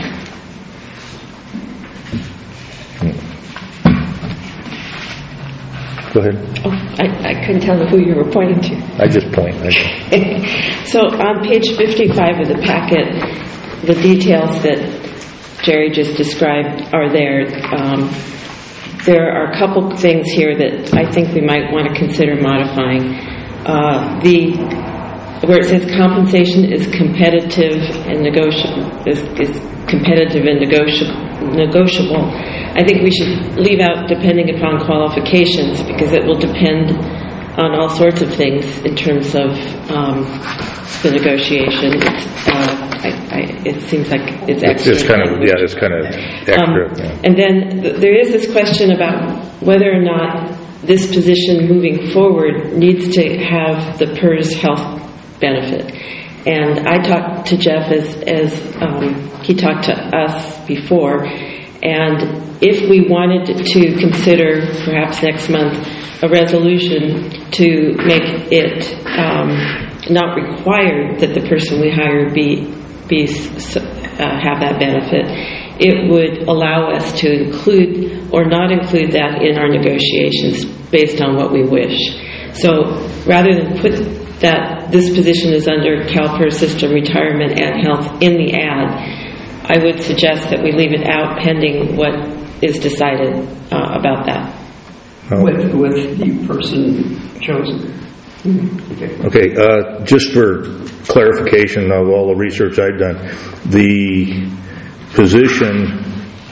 [SPEAKER 7] Go ahead.
[SPEAKER 5] Oh, I, I couldn't tell who you were pointing to.
[SPEAKER 7] I just point. I
[SPEAKER 5] So on page fifty-five of the packet, the details that Jerry just described are there. Um, there are a couple things here that I think we might want to consider modifying. Uh, the where it says compensation is competitive and negotiable is, is competitive and negotiable. Negotiable. I think we should leave out depending upon qualifications, because it will depend on all sorts of things in terms of um, the negotiation. It's, uh, I, I, it seems like it's
[SPEAKER 7] It's,
[SPEAKER 5] extra.
[SPEAKER 7] it's kind of, yeah, it's kind of extra.
[SPEAKER 5] Um,
[SPEAKER 7] yeah.
[SPEAKER 5] And then th- there is this question about whether or not this position moving forward needs to have the P E R S health benefit. And I talked to Jeff as, as um, he talked to us before, and if we wanted to consider, perhaps next month, a resolution to make it um, not required that the person we hire be, be uh, have that benefit, it would allow us to include or not include that in our negotiations based on what we wish. So rather than put that this position is under CalPERS system retirement and health in the ad, I would suggest that we leave it out pending what is decided uh, about that.
[SPEAKER 7] Oh.
[SPEAKER 3] With, with the person chosen. Okay.
[SPEAKER 7] Okay, uh, just for clarification of all the research I've done, the position,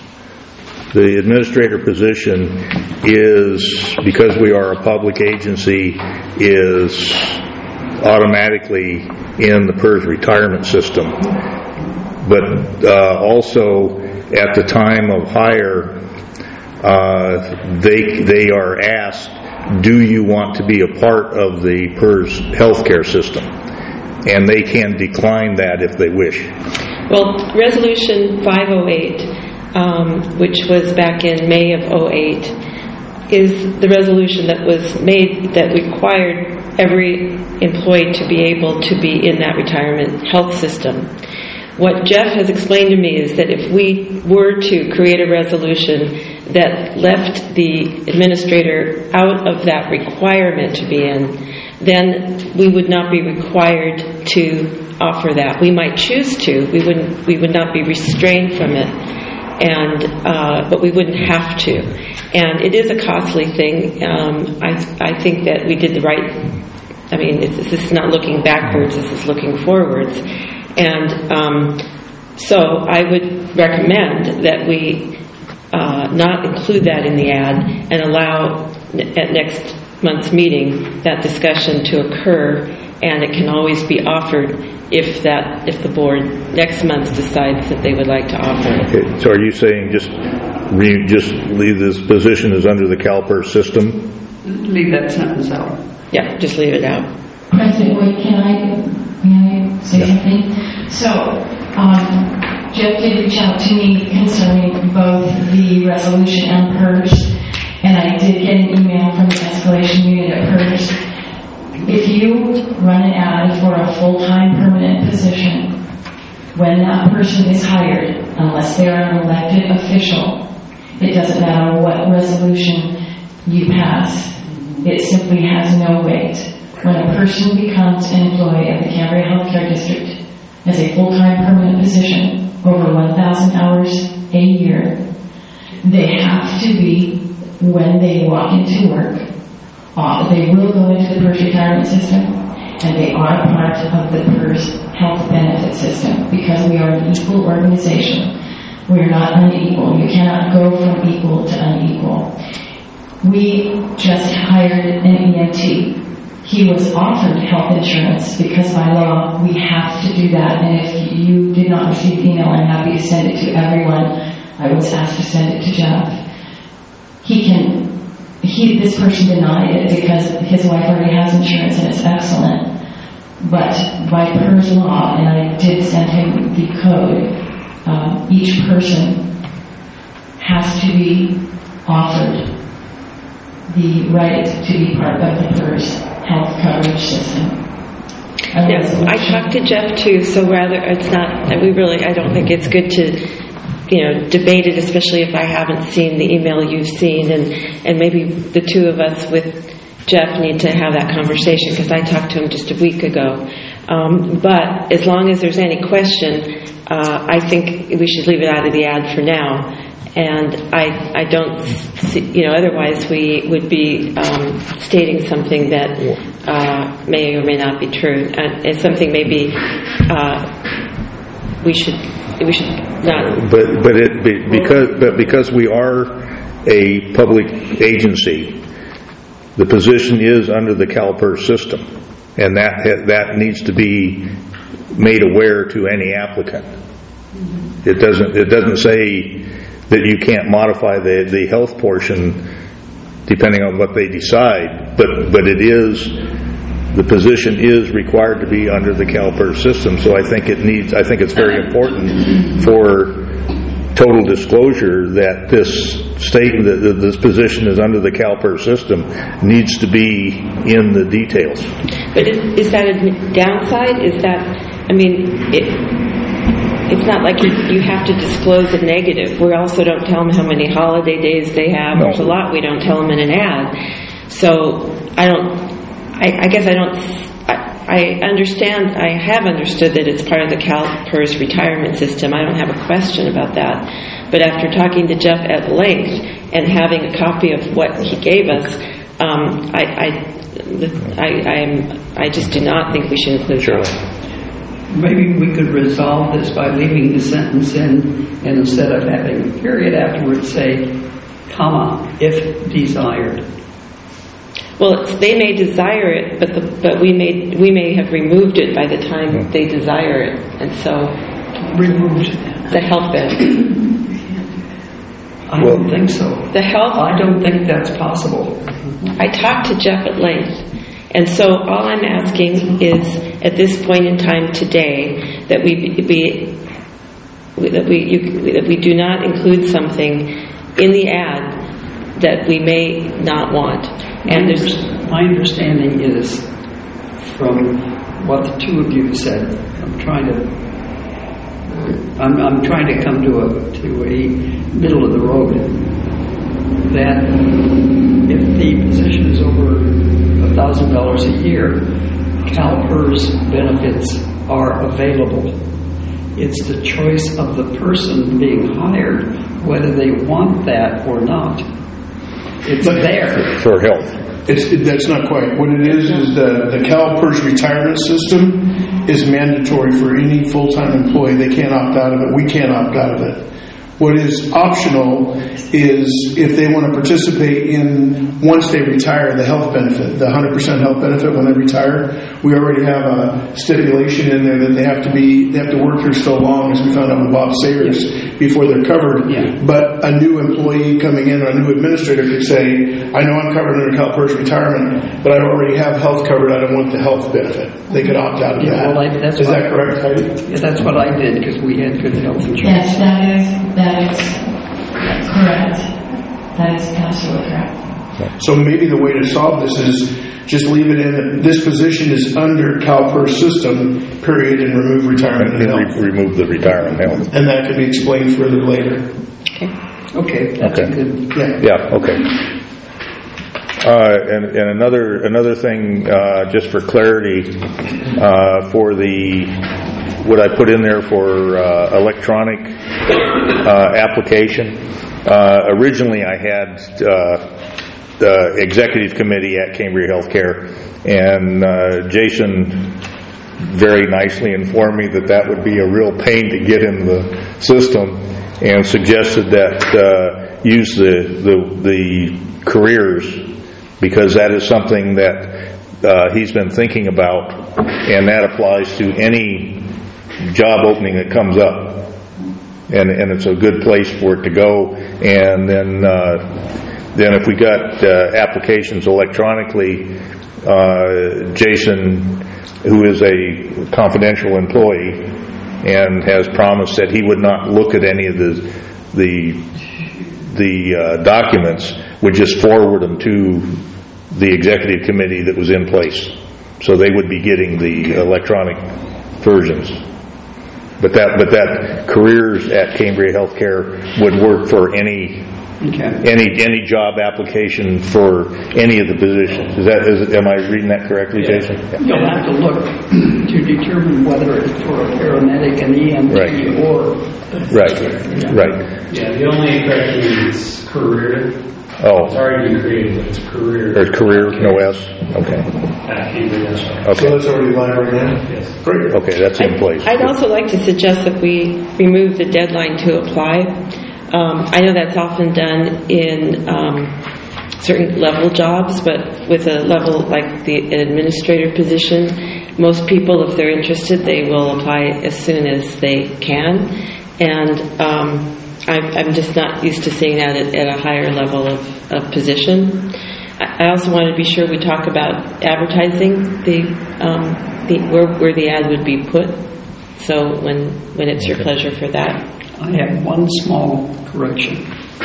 [SPEAKER 7] the administrator position is, because we are a public agency, is automatically in the P E R S retirement system. But uh, also at the time of hire, uh, they they are asked, do you want to be a part of the P E R S healthcare system? And they can decline that if they wish.
[SPEAKER 5] Well, Resolution five oh eight, um, which was back in May of oh eight, is the resolution that was made that required every employee to be able to be in that retirement health system. What Jeff has explained to me is that if we were to create a resolution that left the administrator out of that requirement to be in, then we would not be required to offer that. We might choose to. We wouldn't. We would not be restrained from it, and uh, but we wouldn't have to. And it is a costly thing. Um, I I think that we did the right. I mean, it's, this is not looking backwards. This is looking forwards, and um, so I would recommend that we uh, not include that in the ad and allow at next month's meeting that discussion to occur, and it can always be offered if that if the board next month decides that they would like to offer it.
[SPEAKER 7] Okay, so are you saying just re, just leave this position as under the CalPERS system?
[SPEAKER 3] Leave that sentence out.
[SPEAKER 5] Yeah, just leave it out.
[SPEAKER 8] President Wade, can I, may I say
[SPEAKER 7] Yeah.
[SPEAKER 8] something? So, um, Jeff did reach out to me concerning both the resolution and PERS, and I did get an email from the escalation unit at PERS. If you run an ad for a full-time permanent position, when that person is hired, unless they are an elected official, it doesn't matter what resolution you pass. It simply has no weight. When a person becomes an employee of the Cambria Healthcare District as a full-time permanent position, over one thousand hours a year, they have to be, when they walk into work, uh, they will go into the PERS retirement system, and they are part of the PERS health benefit system, because we are an equal organization. We are not unequal. You cannot go from equal to unequal. We just hired an E M T. He was offered health insurance because by law we have to do that, and if you did not receive the email, I'm happy to send it to everyone. I was asked to send it to Jeff. He can, he, this person denied it because his wife already has insurance and it's excellent. But by PERS law, and I did send him the code, um, each person has to be offered the right to be part of the PERS health coverage system.
[SPEAKER 5] Yes, I talked to Jeff too, so rather it's not, we really, I don't think it's good to, you know, debate it, especially if I haven't seen the email you've seen, and, and maybe the two of us with Jeff need to have that conversation, because I talked to him just a week ago. Um, but as long as there's any question, uh, I think we should leave it out of the ad for now. And I, I don't see, you know, otherwise we would be um, stating something that uh, may or may not be true. And it's something maybe uh, we should we should not.
[SPEAKER 7] But but it because but because we are a public agency, the position is under the CalPERS system, and that that needs to be made aware to any applicant. It doesn't it doesn't say that you can't modify the, the health portion depending on what they decide, but but it is, the position is required to be under the CalPERS system. So I think it needs, I think it's very important for total disclosure that this statement that this position is under the CalPERS system needs to be in the details.
[SPEAKER 5] But is, is that a downside? Is that, I mean, it, it's not like you, you have to disclose a negative. We also don't tell them how many holiday days they have.
[SPEAKER 7] No.
[SPEAKER 5] There's a lot we don't tell them in an ad. So I don't, I, I guess I don't, I, I understand, I have understood that it's part of the CalPERS retirement system. I don't have a question about that. But after talking to Jeff at length and having a copy of what he gave us, um, I, I, I, I'm, I just do not think we should include
[SPEAKER 7] Sure.
[SPEAKER 5] that.
[SPEAKER 3] Maybe we could resolve this by leaving the sentence in, and instead of having a period afterwards, say, comma, if desired.
[SPEAKER 5] Well, it's, they may desire it, but the, but we may we may have removed it by the time they desire it, and so
[SPEAKER 3] Removed.
[SPEAKER 5] the health benefit,
[SPEAKER 3] I don't think so.
[SPEAKER 5] the health.
[SPEAKER 3] I don't think that's possible.
[SPEAKER 5] I talked to Jeff at length, and so all I'm asking is, at this point in time today, that we be that we you, that we do not include something in the ad that we may not want. And there's,
[SPEAKER 3] my understanding is, from what the two of you said, I'm trying to, I'm, I'm trying to come to a to a middle of the road. that if the position is over one thousand dollars a year, CalPERS benefits are available. It's the choice of the person being hired whether they want that or not. It's
[SPEAKER 2] But-
[SPEAKER 3] there.
[SPEAKER 7] For health.
[SPEAKER 2] It's, that's not quite. What it is, is the, the CalPERS retirement system is mandatory for any full-time employee. They can't opt out of it. We can't opt out of it. What is optional is if they want to participate in, once they retire, the health benefit, the one hundred percent health benefit when they retire. We already have a stipulation in there that they have to be, they have to work here so long, as we found out with Bob Sayers, before they're covered.
[SPEAKER 3] Yeah.
[SPEAKER 2] But a new employee coming in, or a new administrator could say, I know I'm covered under CalPERS retirement, but I already have health covered. I don't want the health benefit. They could opt out of
[SPEAKER 3] Yeah,
[SPEAKER 2] that.
[SPEAKER 3] well, I- that's
[SPEAKER 2] is
[SPEAKER 3] what-
[SPEAKER 2] that correct, Heidi?
[SPEAKER 3] Yeah, that's what I did because we had good health insurance.
[SPEAKER 8] Yes, that is, that is correct. That is absolutely correct.
[SPEAKER 2] So maybe the way to solve this is just leave it in that this position is under CalPERS system, period, and remove retirement and
[SPEAKER 7] And
[SPEAKER 2] health.
[SPEAKER 7] re- remove the retirement health.
[SPEAKER 2] And that can be explained further later.
[SPEAKER 3] Okay, that's
[SPEAKER 7] Okay.
[SPEAKER 3] good.
[SPEAKER 2] Yeah.
[SPEAKER 7] Yeah, okay. Uh, and, and another, another thing, uh, just for clarity, uh, for the, what I put in there for, uh, electronic, uh, application, uh, originally I had, uh, the executive committee at Cambria Healthcare, and, uh, Jason very nicely informed me that that would be a real pain to get in the system, and suggested that, uh, use the, the, the careers, because that is something that uh, he's been thinking about, and that applies to any job opening that comes up, and and it's a good place for it to go. And then uh, then if we got uh, applications electronically, uh, Jason, who is a confidential employee and has promised that he would not look at any of the the the uh, documents, would just forward them to the executive committee that was in place. So they would be getting the electronic versions. But that, but that careers at Cambria Healthcare would work for any,
[SPEAKER 3] Okay.
[SPEAKER 7] any, any job application for any of the positions. Is that, is, am I reading that correctly, Jason?
[SPEAKER 3] You'll have to look to determine whether it's for a paramedic, an E M T,
[SPEAKER 7] Right.
[SPEAKER 3] or...
[SPEAKER 7] Right, right.
[SPEAKER 6] Yeah, the only correction is career.
[SPEAKER 7] Oh,
[SPEAKER 6] It's already been created, but it's career.
[SPEAKER 7] there's career, no S? Okay,
[SPEAKER 6] At Cambria, that's right.
[SPEAKER 2] So
[SPEAKER 7] okay,
[SPEAKER 2] that's already live right now?
[SPEAKER 6] Yes.
[SPEAKER 2] Great.
[SPEAKER 7] okay, that's in place.
[SPEAKER 5] I'd also like to suggest that we remove the deadline to apply. Um, I know that's often done in um, certain level jobs, but with a level like the administrator position, most people, if they're interested, they will apply as soon as they can. And um, I'm, I'm just not used to seeing that at, at a higher level of, of position. I, I also want to be sure we talk about advertising the, um, the where, where the ad would be put. So when when it's your pleasure for that.
[SPEAKER 3] I have one small correction.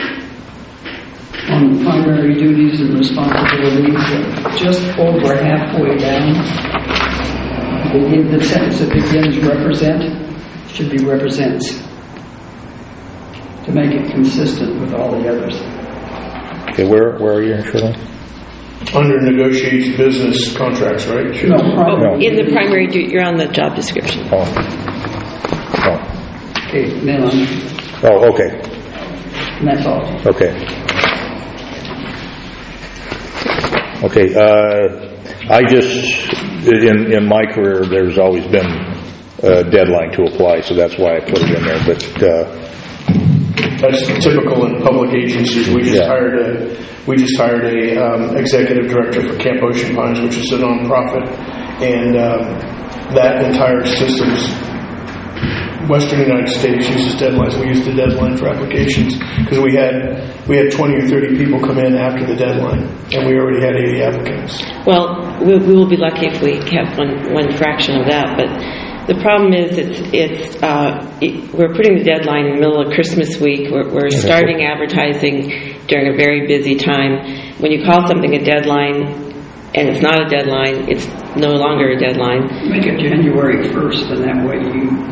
[SPEAKER 3] On primary duties and responsibilities, just over halfway down, the, the sentence that begins represent should be represents, to make it consistent with all the others.
[SPEAKER 7] Okay, where, where are you in Shirley?
[SPEAKER 2] Under negotiates business contracts, right? Should-
[SPEAKER 3] No,
[SPEAKER 5] Oh,
[SPEAKER 3] primary.
[SPEAKER 5] in the primary duty, you're on the job description.
[SPEAKER 7] Oh. Oh.
[SPEAKER 3] Okay, then on,
[SPEAKER 7] Oh, okay,
[SPEAKER 3] and that's all.
[SPEAKER 7] okay. Okay, uh, I just, in, in my career, there's always been a deadline to apply, so that's why I put it in there, but, uh,
[SPEAKER 2] That's typical in public agencies. We just
[SPEAKER 7] Yeah.
[SPEAKER 2] hired a, we just hired a um, executive director for Camp Ocean Pines, which is a nonprofit, and um, that entire system's Western United States uses deadlines. We used the deadline for applications because we had we had twenty or thirty people come in after the deadline, and we already had eighty applicants.
[SPEAKER 5] Well, we, we will be lucky if we have one one fraction of that, but the problem is it's it's uh, it, we're putting the deadline in the middle of Christmas week. We're, we're starting advertising during a very busy time. When you call something a deadline and it's not a deadline, it's no longer a deadline.
[SPEAKER 3] Make it January first, and that way you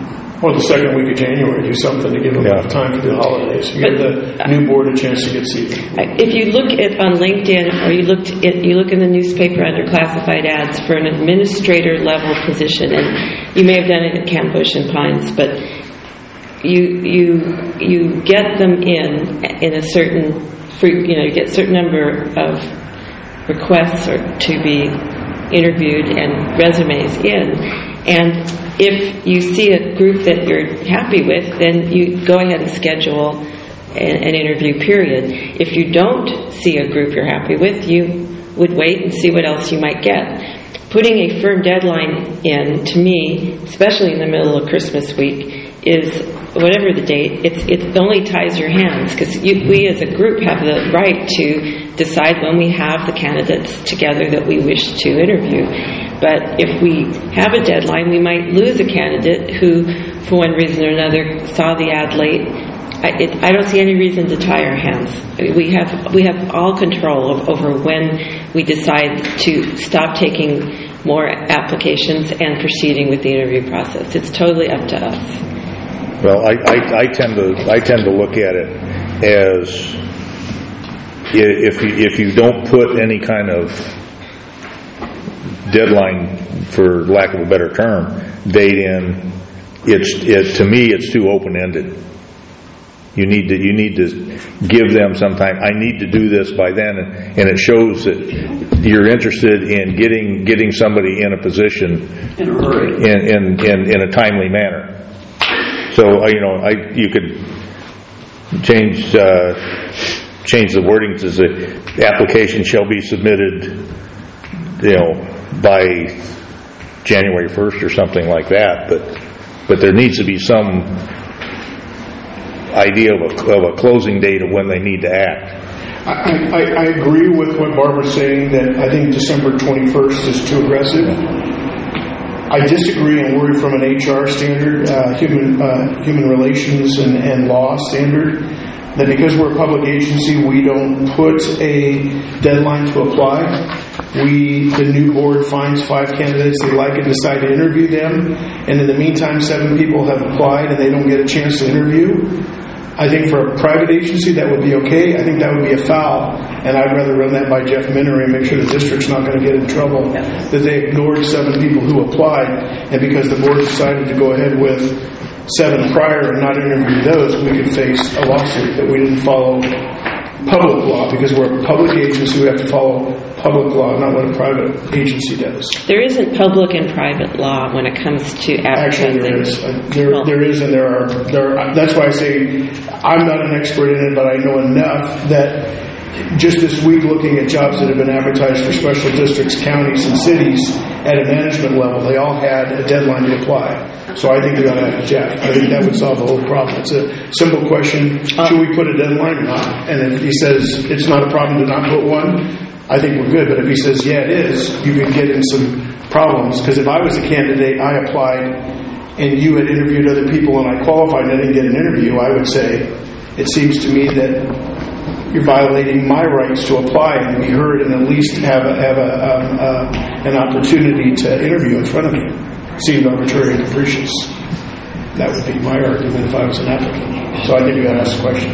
[SPEAKER 2] Or the second week of January, do something to give them
[SPEAKER 7] Yeah.
[SPEAKER 2] enough time for the holidays. Give the new board a chance to get seated.
[SPEAKER 5] If you look at on LinkedIn or you looked at, you look in the newspaper under classified ads for an administrator level position, and you may have done it at Camp Bush and Pines, but you you you get them in in a certain you know you get a certain number of requests or to be interviewed and resumes in, and if you see a group that you're happy with, then you go ahead and schedule an, an interview period. If you don't see a group you're happy with, you would wait and see what else you might get. Putting a firm deadline in, to me, especially in the middle of Christmas week, is whatever the date, it's, it only ties your hands, because we as a group have the right to decide when we have the candidates together that we wish to interview. But if we have a deadline, we might lose a candidate who, for one reason or another, saw the ad late. I, it, I don't see any reason to tie our hands. We have we have all control of, over when we decide to stop taking more applications and proceeding with the interview process. It's totally up to us.
[SPEAKER 7] Well, I, I, I tend to I tend to look at it as if you, if you don't put any kind of deadline, for lack of a better term, date in, it's it to me it's too open ended. You need to you need to give them some time. I need to do this by then, and, and it shows that you're interested in getting getting somebody in a position
[SPEAKER 3] in a hurry,
[SPEAKER 7] in in, in, in a timely manner. So you know, I you could change uh, change the wording to the application shall be submitted, you know, by January first or something like that. But but there needs to be some idea of a, of a closing date of when they need to act.
[SPEAKER 2] I, I, I agree with what Barbara's saying, that I think December twenty-first is too aggressive. I disagree and worry from an H R standard, uh, human uh, human relations and, and law standard, that because we're a public agency, we don't put a deadline to apply. We, the new board, finds five candidates they like and decide to interview them, and in the meantime, seven people have applied and they don't get a chance to interview. I think for a private agency that would be okay. I think that would be a foul, and I'd rather run that by Jeff Minnery and make sure the district's not going to get in trouble that they ignored seven people who applied, and because the board decided to go ahead with seven prior and not interview those, we could face a lawsuit that we didn't follow public law, because we're a public agency. We have to follow public law, not what a private agency does.
[SPEAKER 5] There isn't public and private law when it comes to advertising.
[SPEAKER 2] Actually, there is. Uh, there, well, there is, and there are. There. Are, that's why I say I'm not an expert in it, but I know enough that just this week, looking at jobs that have been advertised for special districts, counties, and cities at a management level, they all had a deadline to apply. So I think we ought to have Jeff. I think that would solve the whole problem. It's a simple question. Should we put a deadline or not? And if he says it's not a problem to not put one, I think we're good. But if he says, yeah, it is, you can get in some problems. Because if I was a candidate, I applied, and you had interviewed other people, and I qualified and I didn't get an interview, I would say, it seems to me that you're violating my rights to apply and be heard and at least have a, have a, um, uh, an opportunity to interview in front of you. Seemed arbitrary and capricious. That would be my argument if I was an applicant. So I think you got to ask the question.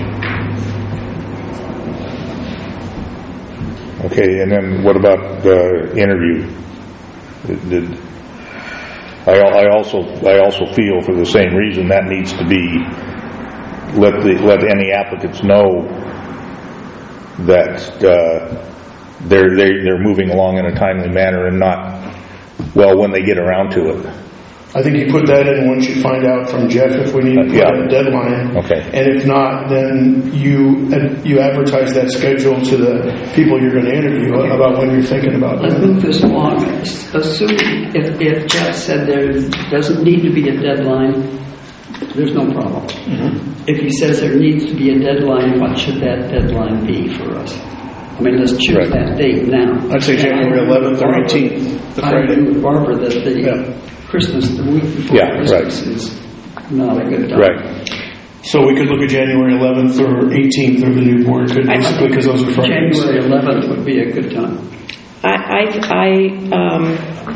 [SPEAKER 7] Okay, and then what about the interview? Did, did, I, I also I also feel for the same reason that needs to be let the let any applicants know that uh, they're they, they're moving along in a timely manner and not, well, when they get around to it.
[SPEAKER 2] I think you put that in once you find out from Jeff if we need to put
[SPEAKER 7] yeah.
[SPEAKER 2] a deadline.
[SPEAKER 7] Okay.
[SPEAKER 2] And if not, then you you advertise that schedule to the people you're going to interview about when you're thinking about
[SPEAKER 3] Let's
[SPEAKER 2] that.
[SPEAKER 3] move this along. Assuming if, if Jeff said there doesn't need to be a deadline, there's no problem. Mm-hmm. If he says there needs to be a deadline, what should that deadline be for us? I mean, let's choose right. that date now.
[SPEAKER 2] I'd say January eleventh or eighteenth, the Friday.
[SPEAKER 3] I agree with Barbara that the
[SPEAKER 2] yeah.
[SPEAKER 3] Christmas, the week before
[SPEAKER 7] yeah,
[SPEAKER 3] Christmas
[SPEAKER 7] right.
[SPEAKER 3] is not a good time.
[SPEAKER 7] Right.
[SPEAKER 2] So we could look at January eleventh or eighteenth, or the new board could, basically, because those are Fridays.
[SPEAKER 3] January eleventh would be a good time.
[SPEAKER 5] I, I, I um,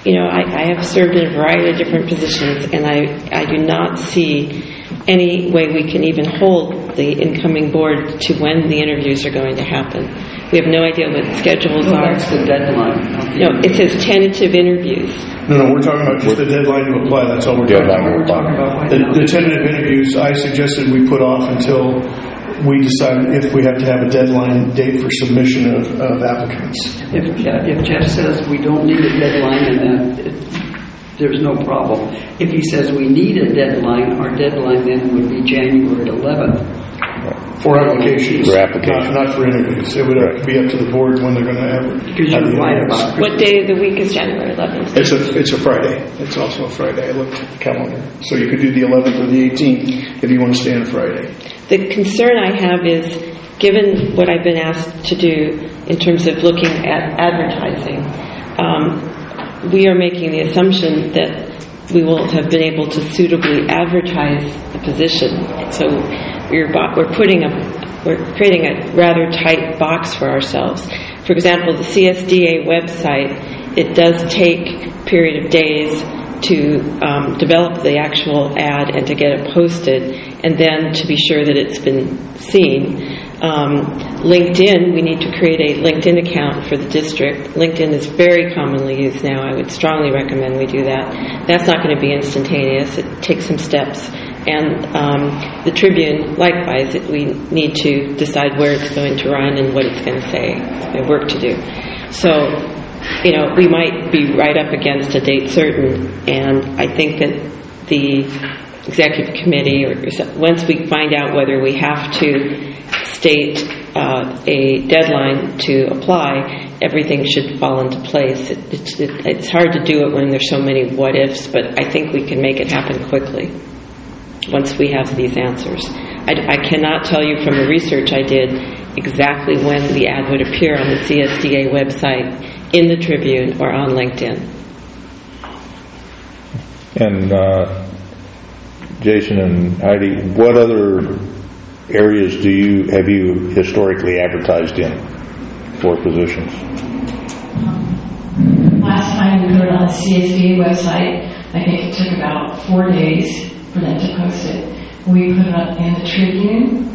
[SPEAKER 5] you know, I, I have served in a variety of different positions, and I, I do not see any way we can even hold the incoming board to when the interviews are going to happen. We have no idea what the schedules
[SPEAKER 3] No,
[SPEAKER 5] are.
[SPEAKER 3] that's the deadline.
[SPEAKER 5] No, it says tentative interviews.
[SPEAKER 2] No, no, we're talking about just the deadline to apply, that's all we're talking
[SPEAKER 7] Deadline.
[SPEAKER 2] about.
[SPEAKER 3] We're talking about right
[SPEAKER 2] The,
[SPEAKER 3] now.
[SPEAKER 2] the tentative interviews, I suggested we put off until we decide if we have to have a deadline date for submission of, of applicants.
[SPEAKER 3] If, yeah, if Jeff says we don't need a deadline, and then it, there's no problem. If he says we need a deadline, our deadline then would be January eleventh.
[SPEAKER 2] For applications.
[SPEAKER 7] For applications.
[SPEAKER 2] Not, not for interviews. It would have to be up to the board when they're going to have.
[SPEAKER 3] Because
[SPEAKER 2] have
[SPEAKER 3] you're
[SPEAKER 2] the
[SPEAKER 3] right
[SPEAKER 2] interviews.
[SPEAKER 3] about
[SPEAKER 5] What day of the week is January eleventh?
[SPEAKER 2] It's a, it's a Friday. It's also a Friday. I looked at the calendar. So you could do the eleventh or the eighteenth if you want to stay on Friday.
[SPEAKER 5] The concern I have is, given what I've been asked to do in terms of looking at advertising, um, we are making the assumption that we will have been able to suitably advertise the position. So we're we're putting a we're creating a rather tight box for ourselves. For example, the C S D A website, it does take a period of days to um, develop the actual ad and to get it posted, and then to be sure that it's been seen. Um, LinkedIn, we need to create a LinkedIn account for the district. LinkedIn is very commonly used now. I would strongly recommend we do that. That's not going to be instantaneous. It takes some steps. And um, the Tribune, likewise, it, we need to decide where it's going to run and what it's going to say, and work to do. So, you know, we might be right up against a date certain, and I think that the executive committee, or once we find out whether we have to state uh, a deadline to apply, everything should fall into place. It, it, it, it's hard to do it when there's so many what-ifs, but I think we can make it happen quickly once we have these answers. I, I cannot tell you from the research I did exactly when the ad would appear on the C S D A website, in the Tribune, or on LinkedIn.
[SPEAKER 7] And uh, Jason and Heidi, what other areas do you have you historically advertised in for positions?
[SPEAKER 8] Um, last time we put it on the C S D A website, I think it took about four days for them to post it. We put it up in the Tribune.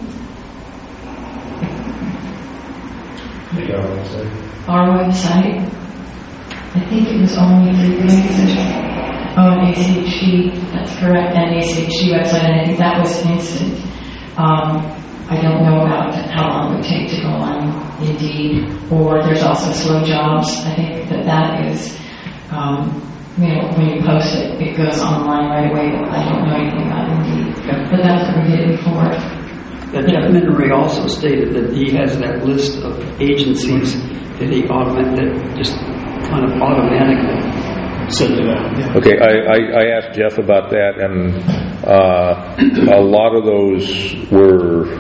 [SPEAKER 8] Our website. I think it was only three places. Oh, and A C H D, that's correct, and A C H D website, and I think that was instant. Um, I don't know about how long it would take to go on Indeed, or there's also Slow Jobs. I think that that is, um, you know, when you post it, it goes online right away. I don't know anything about Indeed, but that's what we did before.
[SPEAKER 3] But Jeff Minnery also stated that he has that list of agencies that he automatic that just kind of automatically
[SPEAKER 2] Send it out. Yeah.
[SPEAKER 7] Okay, I, I, I asked Jeff about that, and uh, a lot of those were.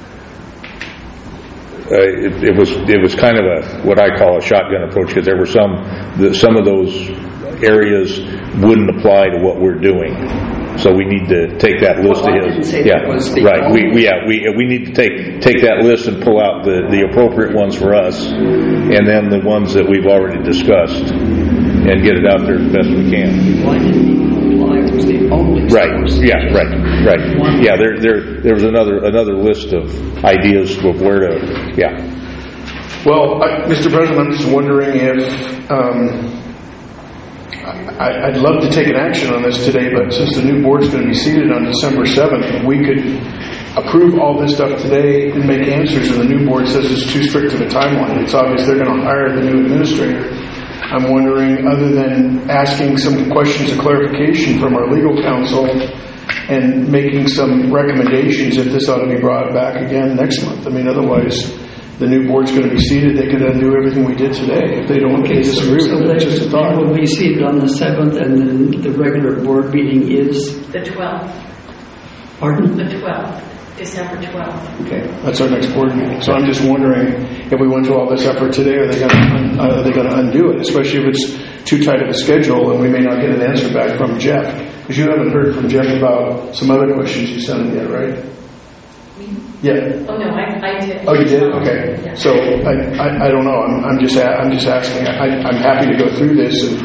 [SPEAKER 7] Uh, it, it was it was kind of a what I call a shotgun approach, because there were some the, some of those areas wouldn't apply to what we're doing. So we need to take that list
[SPEAKER 3] Well, I
[SPEAKER 7] of
[SPEAKER 3] didn't
[SPEAKER 7] his.
[SPEAKER 3] say
[SPEAKER 7] Yeah,
[SPEAKER 3] that was the
[SPEAKER 7] right. We,
[SPEAKER 3] only-
[SPEAKER 7] we yeah we we need to take take that list and pull out the, the appropriate ones for us, and then the ones that we've already discussed, and get it out there as best we can.
[SPEAKER 3] Well, I didn't even apply. It was the only
[SPEAKER 7] Right.
[SPEAKER 3] source.
[SPEAKER 7] Yeah. Right. Right. Yeah. There there there was another another list of ideas of where to. Yeah.
[SPEAKER 2] Well, I, Mister President, I'm just wondering if um, I, I'd love to take an action on this today, but since the new board's going to be seated on December seventh, we could approve all this stuff today and make answers, and the new board says it's too strict of a timeline. It's obvious they're going to hire the new administrator. I'm wondering, other than asking some questions of clarification from our legal counsel and making some recommendations if this ought to be brought back again next month. I mean, otherwise, the new board's going to be seated. They could undo everything we did today if they don't, if they disagree
[SPEAKER 3] So
[SPEAKER 2] with it. It's
[SPEAKER 3] they
[SPEAKER 2] just a thought.
[SPEAKER 3] will be seated on the seventh, and then the regular board meeting is,
[SPEAKER 8] The twelfth.
[SPEAKER 3] pardon?
[SPEAKER 8] The twelfth. December twelfth.
[SPEAKER 3] Okay.
[SPEAKER 2] That's our next board meeting. So I'm just wondering, if we went to all this effort today, are they going to are they going to undo it? Especially if it's too tight of a schedule, and we may not get an answer back from Jeff, because you haven't heard from Jeff about some other questions you sent him yet, right? Yeah.
[SPEAKER 8] Oh, no, I, I did.
[SPEAKER 2] Oh, you did? Okay.
[SPEAKER 8] Yeah.
[SPEAKER 2] So I, I, I don't know. I'm, I'm just a, I'm just asking. I, I'm happy to go through this and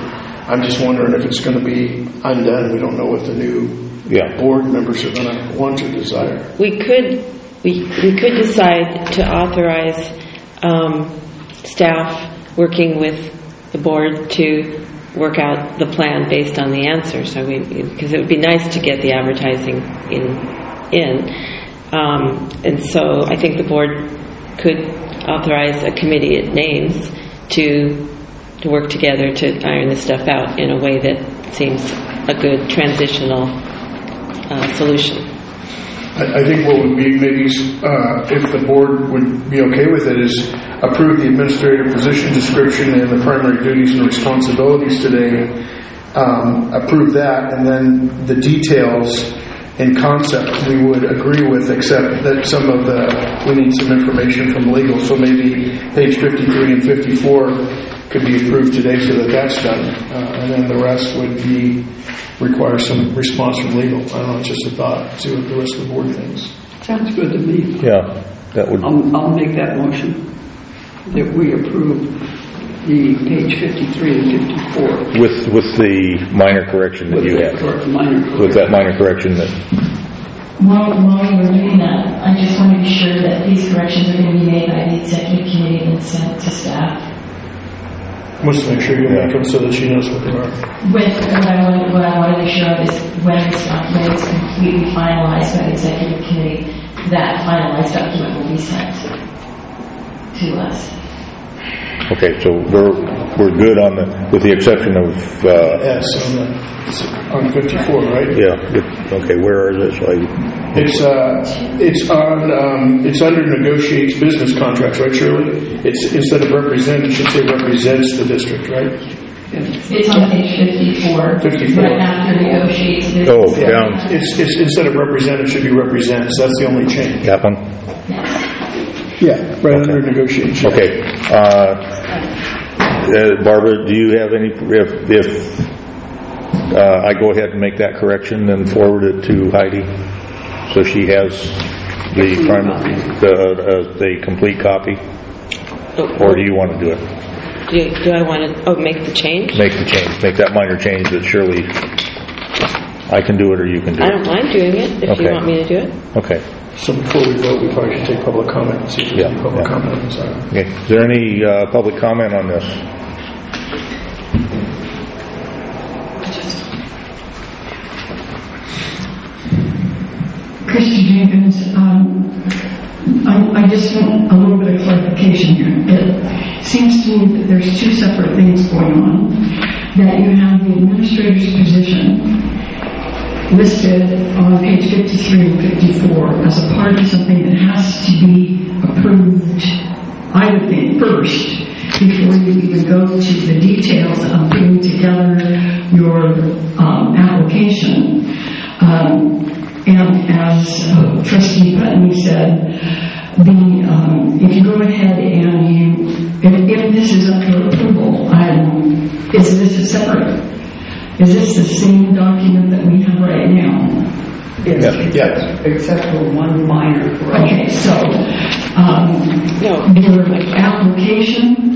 [SPEAKER 2] I'm just wondering if it's going to be undone. We don't know what the new
[SPEAKER 7] Yeah.
[SPEAKER 2] board members are going to want or desire.
[SPEAKER 5] We could, we, we could decide to authorize um, staff working with the board to work out the plan based on the answer. So we, because it would be nice to get the advertising in, in. Um, and so I think the board could authorize a committee it names to to work together to iron this stuff out in a way that seems a good transitional uh, solution.
[SPEAKER 2] I, I think what would be maybe, uh, if the board would be okay with it, is approve the administrative position description and the primary duties and responsibilities today. Um, approve that, and then the details in concept we would agree with, except that some of the, we need some information from legal, so maybe page fifty-three and fifty-four could be approved today so that that's done, uh, and then the rest would be, require some response from legal. I don't know, it's just a thought, see what the rest of the board thinks.
[SPEAKER 3] Sounds good to me.
[SPEAKER 7] Yeah, that would.
[SPEAKER 3] I'll, I'll make that motion that we approve the page fifty-three and fifty-four.
[SPEAKER 7] With with the minor correction that
[SPEAKER 3] With
[SPEAKER 7] you
[SPEAKER 3] the
[SPEAKER 7] had.
[SPEAKER 3] correct minor correction.
[SPEAKER 7] With that minor correction that.
[SPEAKER 8] While, while we're doing that, I just want to be sure that these corrections are going to be made by the executive committee and sent to staff.
[SPEAKER 2] Wants to make sure you make them so that she knows what they are.
[SPEAKER 8] With, what I want, what I want to be sure of is when it's, when it's completely finalized by the executive committee, that finalized document will be sent to us.
[SPEAKER 7] Okay, so we're we're good on the, with the exception of. Uh,
[SPEAKER 2] S on the, on fifty-four, right?
[SPEAKER 7] yeah. It, okay, where is it? So I,
[SPEAKER 2] It's uh, it's on um, it's under negotiates business contracts, right, Shirley? It's instead of represent, it should say represents the district, right?
[SPEAKER 8] It's on page fifty-four.
[SPEAKER 2] fifty-four.
[SPEAKER 8] Right after negotiates. business.
[SPEAKER 7] oh,
[SPEAKER 2] Yeah.
[SPEAKER 7] down
[SPEAKER 2] It's, it's instead of represent, it should be represents. That's the only change.
[SPEAKER 7] that one.
[SPEAKER 2] Yeah, right under negotiates.
[SPEAKER 7] Okay, uh, uh, Barbara, do you have any? If if uh, I go ahead and make that correction, then forward it to Heidi, so she has the primary, the uh, the complete copy, or do you want to do it?
[SPEAKER 5] Do, do I want to, oh, make the change?
[SPEAKER 7] Make the change, make that minor change that surely I can do it or you can do
[SPEAKER 5] I
[SPEAKER 7] it.
[SPEAKER 5] don't mind doing it if
[SPEAKER 7] Okay.
[SPEAKER 5] you want me to do it.
[SPEAKER 7] Okay.
[SPEAKER 2] So before we vote, we probably should take public comment and see if there's
[SPEAKER 7] Yeah,
[SPEAKER 2] any public
[SPEAKER 7] yeah.
[SPEAKER 2] comment on this item.
[SPEAKER 7] Okay. Is there any uh, public comment on this?
[SPEAKER 11] Christy Jenkins, um, I, I just want a little bit of clarification here. It seems to me that there's two separate things going on. That you have the administrator's position listed on page fifty-three and fifty-four as a part of something that has to be approved, I would think, first, before you even go to the details of putting together your um, application. Um, and as uh, Trustee Putney said, the um, if you go ahead and you, if, if this is up for approval, um, is this a separate? Is this the same document that we have right now?
[SPEAKER 3] Yes,
[SPEAKER 2] Yes.
[SPEAKER 3] except for one minor correction.
[SPEAKER 11] Okay, so um,
[SPEAKER 5] No.
[SPEAKER 11] your application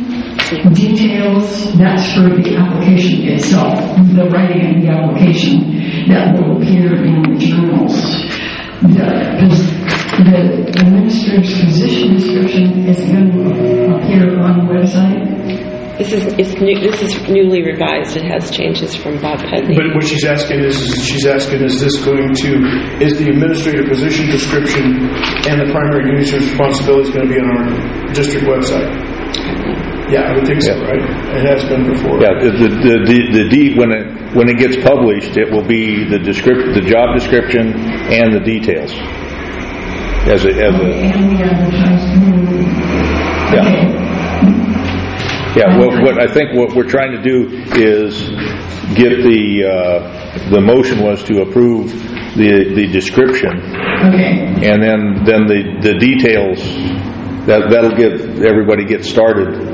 [SPEAKER 11] details, that's for the application itself, the writing of the application that will appear in the journals. The, the administrator's position description is going to appear on the website.
[SPEAKER 5] This is, it's new, this is newly revised. It has changes from Bob Putney.
[SPEAKER 2] But what she's asking is, is she's asking, is this going to, is the administrative position description and the primary duties and responsibilities going to be on our district website? Yeah, I would think so,
[SPEAKER 7] Yeah.
[SPEAKER 2] right? It has been before.
[SPEAKER 7] Yeah, the the the, the, the deed when it when it gets published, it will be the descript the job description and the details. As a as a
[SPEAKER 11] And the advertisement.
[SPEAKER 7] Yeah.
[SPEAKER 11] Okay.
[SPEAKER 7] yeah. What, what I think what we're trying to do is get the uh, the motion was to approve the the description,
[SPEAKER 11] Okay.
[SPEAKER 7] and then then the the details that that'll get everybody get started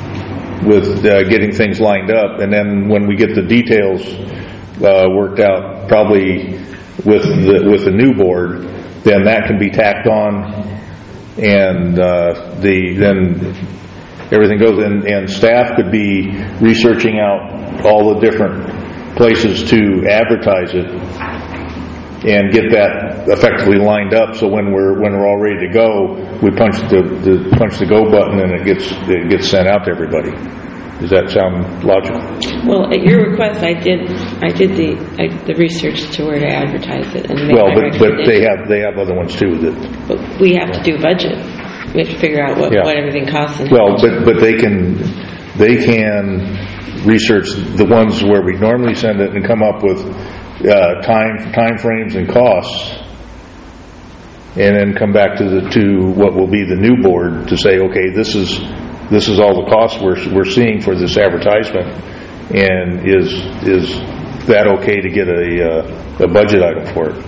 [SPEAKER 7] with uh, getting things lined up, and then when we get the details uh, worked out, probably with the with the new board, then that can be tacked on, and uh, the then everything goes. And, and staff could be researching out all the different places to advertise it and get that effectively lined up. So when we're when we're all ready to go, we punch the, the punch the go button and it gets it gets sent out to everybody. Does that sound logical?
[SPEAKER 5] Well, at your request, I did I did the I, the research to where to advertise it and make
[SPEAKER 7] Well,
[SPEAKER 5] my
[SPEAKER 7] but, but they
[SPEAKER 5] recommendation.
[SPEAKER 7] have they have other ones too. That
[SPEAKER 5] But we have to do budget. We have to figure out what,
[SPEAKER 7] Yeah.
[SPEAKER 5] what everything costs. And how
[SPEAKER 7] well,
[SPEAKER 5] much.
[SPEAKER 7] but but they can they can research the ones where we normally send it and come up with uh, time time frames and costs, and then come back to the to what will be the new board to say, okay, this is this is all the costs we're we're seeing for this advertisement, and is is that okay to get a uh, a budget item for it?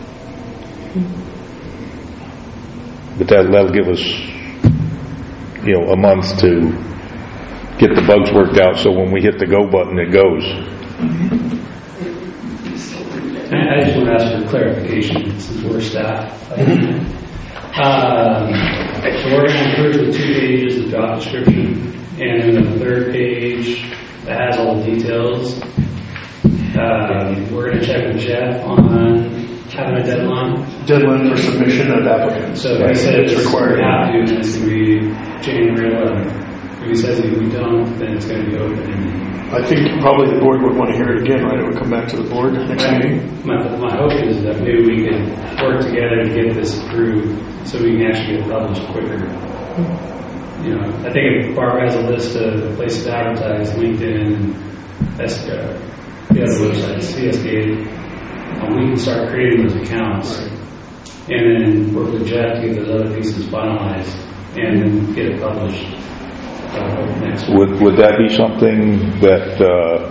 [SPEAKER 7] But that that'll give us, you know, a month to get the bugs worked out, so when we hit the go button, it goes.
[SPEAKER 6] I just want to ask for clarification since we're staff. Um, so we're going to approve the two pages of job description, and then the third page that has all the details. Um, we're going to check with Jeff on having a deadline.
[SPEAKER 2] Deadline for submission of applicants.
[SPEAKER 6] So he said
[SPEAKER 2] it's required.
[SPEAKER 6] We have to, and it's going to be January eleventh. If he says if we don't, then it's going to be open.
[SPEAKER 2] I think probably the board would want to hear it again, right? It would come back to the board next meeting.
[SPEAKER 6] My, my hope is that maybe we can work together to get this approved so we can actually get published quicker. You know, I think if Barbara has a list of places to advertise, LinkedIn, S, uh, the other websites, C S K, um, we can start creating those accounts and then work with Jeff to get those other pieces finalized and then get it published. Uh, next week.
[SPEAKER 7] Would would that be something that uh,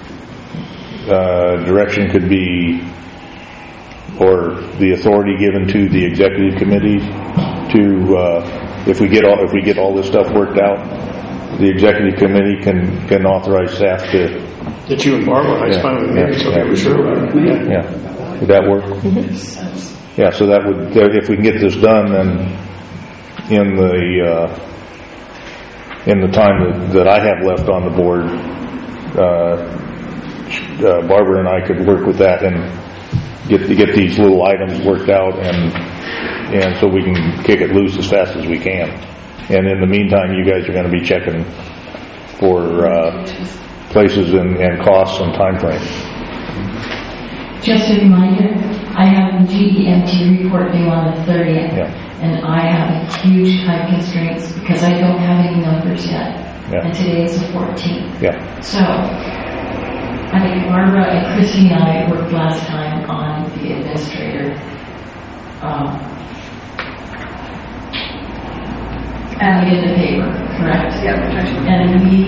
[SPEAKER 7] uh, direction could be, or the authority given to the executive committee to, uh, if we get all if we get all this stuff worked out, the executive committee can can authorize staff to.
[SPEAKER 2] That you and Barbara, I
[SPEAKER 7] Yeah,
[SPEAKER 2] spent with
[SPEAKER 7] yeah,
[SPEAKER 2] me, so
[SPEAKER 7] yeah.
[SPEAKER 2] we were sure about it. Yeah.
[SPEAKER 7] Yeah, would that work? Mm-hmm. Yeah, so that would, if we can get this done, then in the uh, in the time that, that I have left on the board, uh, uh, Barbara and I could work with that and get get these little items worked out, and and so we can kick it loose as fast as we can. And in the meantime, you guys are going to be checking for uh, places and, and costs and time frame.
[SPEAKER 8] Just a reminder, I have the G E M T report due on the thirtieth,
[SPEAKER 7] Yeah.
[SPEAKER 8] and I have huge time constraints because I don't have any numbers yet.
[SPEAKER 7] Yeah.
[SPEAKER 8] And today is the fourteenth.
[SPEAKER 7] Yeah.
[SPEAKER 8] So, I think Barbara and Christy and I worked last time on the administrator. Um, and in the paper, correct?
[SPEAKER 12] Yeah.
[SPEAKER 8] And we,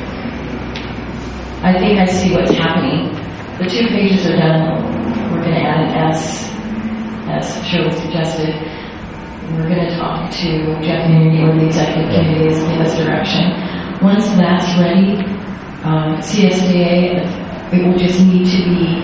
[SPEAKER 8] I think I see what's happening. The two pages are done. We're going to add an S, as Shirley suggested. We're going to talk to Jeff Nuney or the executive committee to give us direction. Once that's ready, um, C S D A, it will just need to be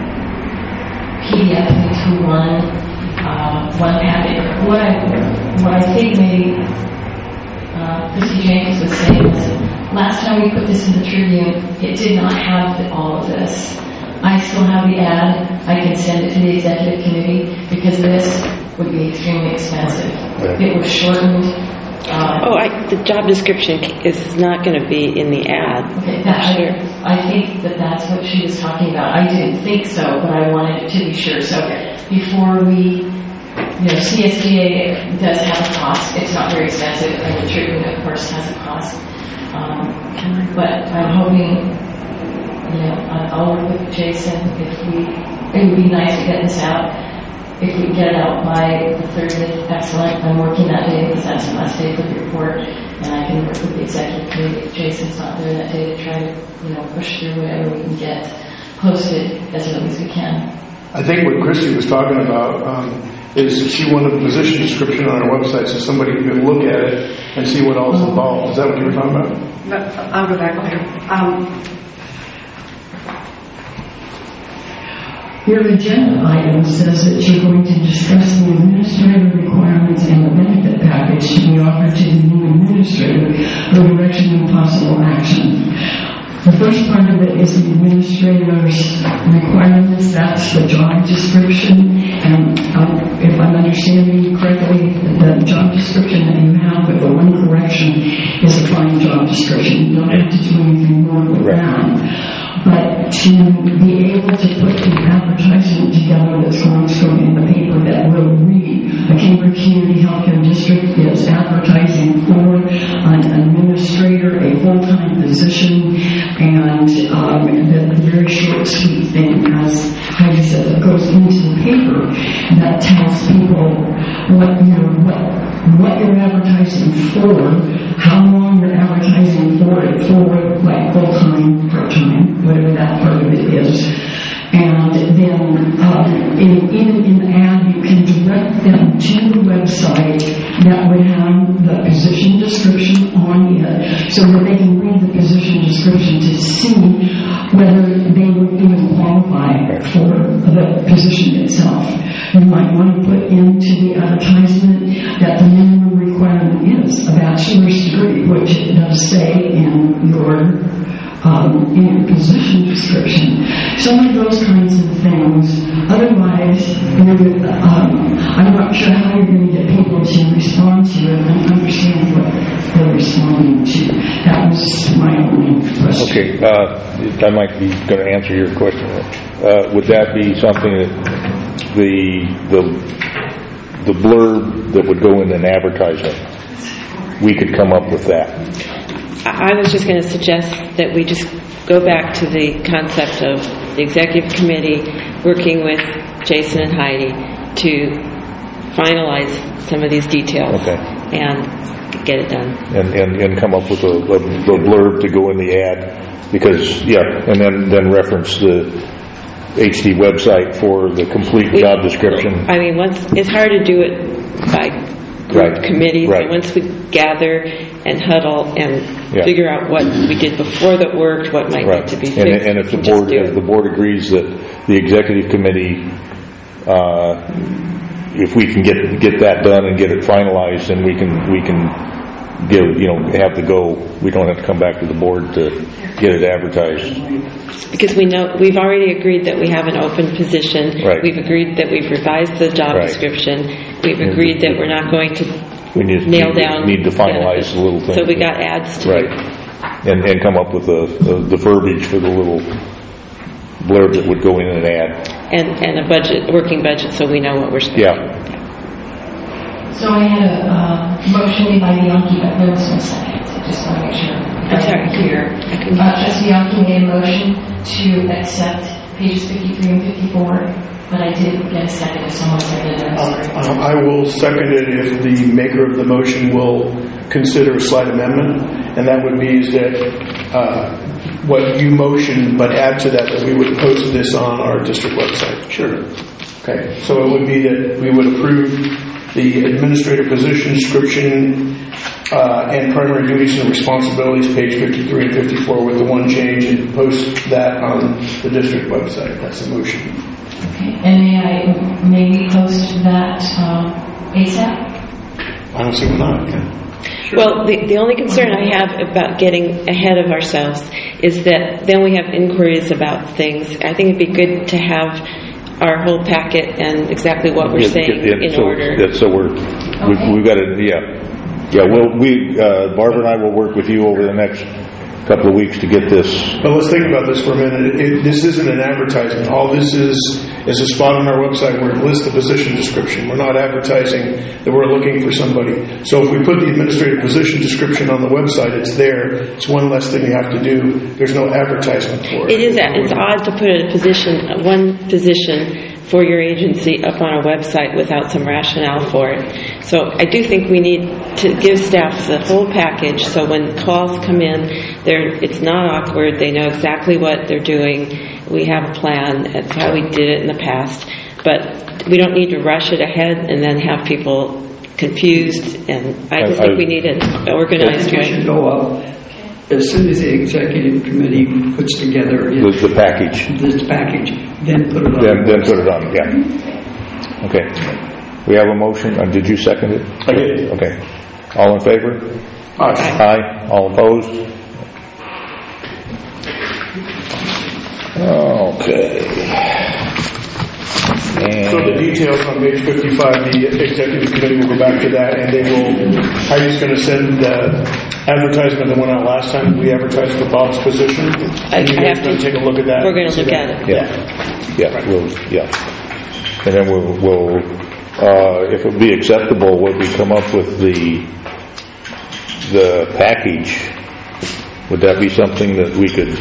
[SPEAKER 8] P D F into one, um, one packet. What I, what I think maybe uh, Christy James was saying was, last time we put this in the Tribune, it did not have the, all of this. I still have the ad. I can send it to the executive committee because this would be extremely expensive.
[SPEAKER 7] Yeah.
[SPEAKER 8] It was shortened. Um,
[SPEAKER 5] Oh, I, the job description is not going to be in the ad.
[SPEAKER 8] okay, that,
[SPEAKER 5] Sure.
[SPEAKER 8] I, I think that that's what she was talking about. I didn't think so, but I wanted to be sure. So before we, you know, C S D A does have a cost. It's not very expensive, and the Tribune, of course, has a cost. Um, but I'm hoping. You know, I'll work with Jason if we, it would be nice to get this out. If we get it out by the thirtieth, excellent. I'm working that day because that's the last day for the report, and I can work with the executive committee if Jason's not there that day to try to, you know, push through whatever we can get posted as early as we can.
[SPEAKER 2] I think what Christy was talking about um, is she wanted the position description on our website so somebody can look at it and see what all is involved. Is that what you were talking about?
[SPEAKER 12] No, I'll go back later. Um,
[SPEAKER 11] Your agenda item says that you're going to discuss the administrative requirements and the benefit package to be offered to the new administrator administrator for direction and possible action. The first part of it is the administrator's requirements. That's the job description. And um, if I'm understanding correctly, the job description that you have with the one correction is a fine job description. You don't have to do anything more with that. But to be able to put the advertisement together that's going to go in the paper that will read, the Cambridge Community Healthcare District is advertising for an administrator, a full-time position, and um, the, the very short, sweet thing, as Heidi said, that goes into the paper that tells people what you're, what, what you're advertising for, how long you're advertising for it for, like full-time, part-time, whatever that part of it is. And then um, in, even in the ad, you can direct them to the website that would have the position description on it, so that they can read the position description to see whether they would even qualify for the position itself. You might want to put into the advertisement that the minimum requirement is a bachelor's degree, which it does say in your Um, in your position description. Some of those kinds of things. Otherwise, um, I'm not sure how you're going to get people to respond to it and understand what they're responding to. That was my only question.
[SPEAKER 7] Okay, uh, I might be going to answer your question. Uh, would that be something that the the the blurb that would go in an advertisement, we could come up with that?
[SPEAKER 5] I was just going to suggest that we just go back to the concept of the executive committee working with Jason and Heidi to finalize some of these details
[SPEAKER 7] okay.
[SPEAKER 5] and get it done.
[SPEAKER 7] And, and, and come up with a, a, a blurb to go in the ad, because, yeah, and then, then reference the H D website for the complete we, job description.
[SPEAKER 5] I mean, once it's hard to do it by group
[SPEAKER 7] right.
[SPEAKER 5] committees,
[SPEAKER 7] right.
[SPEAKER 5] so once we gather and huddle and
[SPEAKER 7] yeah.
[SPEAKER 5] figure out what we did before that worked, what might
[SPEAKER 7] right.
[SPEAKER 5] need to be fixed.
[SPEAKER 7] And, and if the board if the board agrees that the executive committee, uh, if we can get get that done and get it finalized, then we can we can give you know have the go. We don't have to come back to the board to get it advertised.
[SPEAKER 5] Because we know we've already agreed that we have an open position.
[SPEAKER 7] Right.
[SPEAKER 5] We've agreed that we've revised the job
[SPEAKER 7] right.
[SPEAKER 5] description. We've agreed that we're not going to
[SPEAKER 7] we need,
[SPEAKER 5] nail
[SPEAKER 7] need,
[SPEAKER 5] down.
[SPEAKER 7] Need to finalize the little thing.
[SPEAKER 5] So we got ads to
[SPEAKER 7] right, and and come up with the, the the verbiage for the little blurb that would go in an ad.
[SPEAKER 5] And and a budget, working budget, so we know what we're spending.
[SPEAKER 7] Yeah.
[SPEAKER 8] So I had a uh, motion made by Bianchi, but there was no second. I just want to make sure
[SPEAKER 5] I'm sorry.
[SPEAKER 8] Clear. Uh, Trustee Bianchi made a motion to accept pages fifty-three and fifty-four, but I didn't get a second if someone seconded it.
[SPEAKER 2] Um, I will second it if the maker of the motion will consider a slight amendment, and that would be is that uh, what you motioned, but add to that that we would post this on our district website. Sure. Okay, so it would be that we would approve the administrative position description uh, and primary duties and responsibilities, page fifty-three and fifty-four, with the one change, and post that on the district website. That's the motion.
[SPEAKER 8] Okay. And may I maybe post that um, ASAP?
[SPEAKER 2] I don't see why not. Okay.
[SPEAKER 5] Sure. Well, the, the only concern I have about getting ahead of ourselves is that then we have inquiries about things. I think it'd be good to have our whole packet and exactly what we're
[SPEAKER 7] yeah,
[SPEAKER 5] saying
[SPEAKER 7] yeah,
[SPEAKER 5] in
[SPEAKER 7] so,
[SPEAKER 5] order.
[SPEAKER 7] Yeah, so we're,
[SPEAKER 8] okay.
[SPEAKER 7] we've, we've got to, yeah. Yeah, well, we, uh, Barbara and I will work with you over the next couple of weeks to get this.
[SPEAKER 2] But let's think about this for a minute. It, this isn't an advertisement. All this is is a spot on our website where it lists the position description. We're not advertising that we're looking for somebody. So if we put the administrative position description on the website, it's there. It's one less thing you have to do. There's no advertisement for it.
[SPEAKER 5] It is. It's odd to put a position, one position for your agency up on a website without some rationale for it. So I do think we need to give staff the whole package so when calls come in, they're, it's not awkward. They know exactly what they're doing. We have a plan. That's how we did it in the past. But we don't need to rush it ahead and then have people confused. And I just I, think I, we need an organized way.
[SPEAKER 3] It should go up as soon as the executive committee puts together
[SPEAKER 7] its, the package.
[SPEAKER 3] This package, then put it on.
[SPEAKER 7] Then, then put it on. Yeah. Okay. We have a motion. Uh, did you second it?
[SPEAKER 2] I did.
[SPEAKER 7] Okay. All in favor?
[SPEAKER 2] Aye.
[SPEAKER 7] Aye. All opposed? Okay. And
[SPEAKER 2] So the details on page fifty-five, the executive committee will go back to that, and they will, are you just going to send the advertisement that went out last time? We advertised for Bob's position?
[SPEAKER 5] I-
[SPEAKER 2] And you
[SPEAKER 5] I
[SPEAKER 2] guys
[SPEAKER 5] have
[SPEAKER 2] going
[SPEAKER 5] to-
[SPEAKER 2] to take a look at that?
[SPEAKER 5] we're gonna
[SPEAKER 2] See
[SPEAKER 5] look
[SPEAKER 2] that?
[SPEAKER 5] at it.
[SPEAKER 7] Yeah, yeah, we'll, yeah. And then we'll, we'll uh, if it would be acceptable, would we come up with the, the package? Would that be something that we could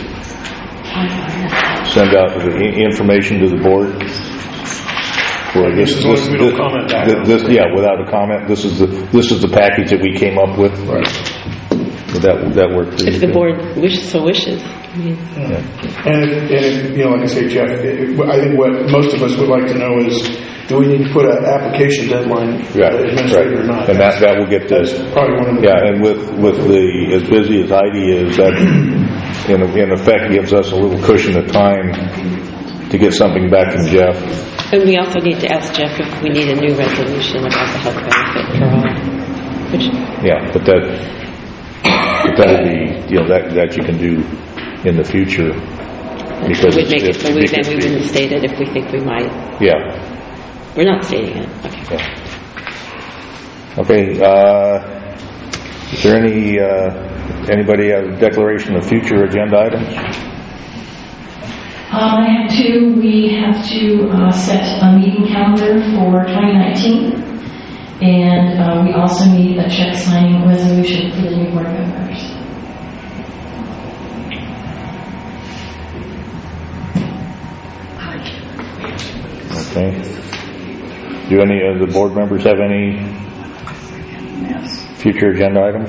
[SPEAKER 7] send out the i- information to the board? Well, I guess
[SPEAKER 2] As long as we don't comment back on it.
[SPEAKER 7] This, yeah, without a comment, this is the, this is the package that we came up with.
[SPEAKER 2] Right.
[SPEAKER 7] Would that, would that work for you?
[SPEAKER 5] If the board wishes, so wishes. I mean,
[SPEAKER 7] Yeah.
[SPEAKER 2] And if, and if, you know, like I say, Jeff, it, I think what most of us would like to know is, do we need to put an application deadline for
[SPEAKER 7] Yeah,
[SPEAKER 2] the administrator or
[SPEAKER 7] right.
[SPEAKER 2] not?
[SPEAKER 7] And that, that will get
[SPEAKER 2] That's
[SPEAKER 7] this.
[SPEAKER 2] probably one of the...
[SPEAKER 7] Yeah, and with, with the, as busy as Heidi is, that in, in effect gives us a little cushion of time to get something back from Jeff.
[SPEAKER 5] And we also need to ask Jeff if we need a new resolution about the health benefit for all. Which,
[SPEAKER 7] Yeah, but that, but that'd be, you know, that, that you can do in the future. Because
[SPEAKER 5] we'd make it,
[SPEAKER 7] it's-
[SPEAKER 5] but we, then
[SPEAKER 7] because
[SPEAKER 5] we
[SPEAKER 7] the-
[SPEAKER 5] wouldn't state it if we think we might.
[SPEAKER 7] Yeah.
[SPEAKER 5] We're not stating it. Okay.
[SPEAKER 7] Yeah. Okay, uh, is there any, uh, anybody have a declaration of future agenda items?
[SPEAKER 8] Um, I have two. We have to uh, set a meeting calendar for twenty nineteen, and uh, we also need a check signing resolution for the new board members.
[SPEAKER 7] Okay. Do any of the board members have any future agenda items?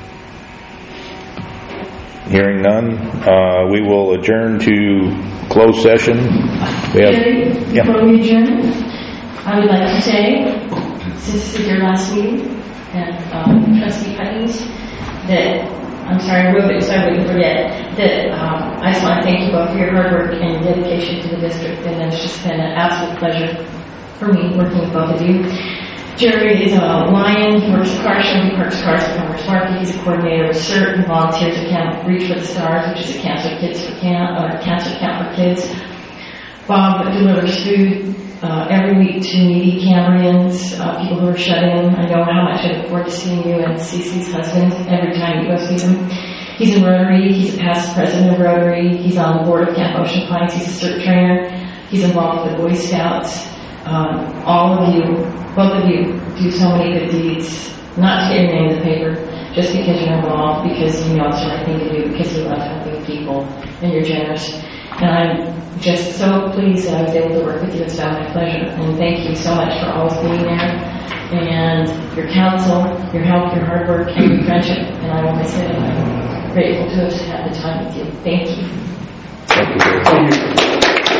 [SPEAKER 7] Hearing none, uh, we will adjourn to closed session. We have,
[SPEAKER 8] Jerry,
[SPEAKER 7] yeah.
[SPEAKER 8] before we adjourn, I would like to say, since this is your last meeting, and um, Trustee Hutchins, that, I'm sorry, I wrote it so I wouldn't forget, that um, I just want to thank you both for your hard work and your dedication to the district, and it's just been an absolute pleasure for me working with both of you. Jerry is a lion. He works at Carson. He parks cars at Farmers Market. He's a coordinator with CERT and volunteers at Camp Reach for the Stars, which is a cancer kids for camp, or cancer camp for kids. Bob delivers food uh, every week to needy Cambrians, uh, people who are shut in. I know how much I look forward to seeing you and Cece's husband every time you go see them. He's in Rotary. He's a past president of Rotary. He's on the board of Camp Ocean Pines. He's a CERT trainer. He's involved with the Boy Scouts. Um, all of you, both of you, do so many good deeds, not to get your name in the paper, just because you're involved, because you know it's the right thing to do, because you love helping people, and you're generous. And I'm just so pleased that I was able to work with you. It's been my pleasure. And thank you so much for always being there, and your counsel, your help, your hard work, and your friendship. And I always say that I'm grateful to have had the time with you. Thank you.
[SPEAKER 7] Thank you very much.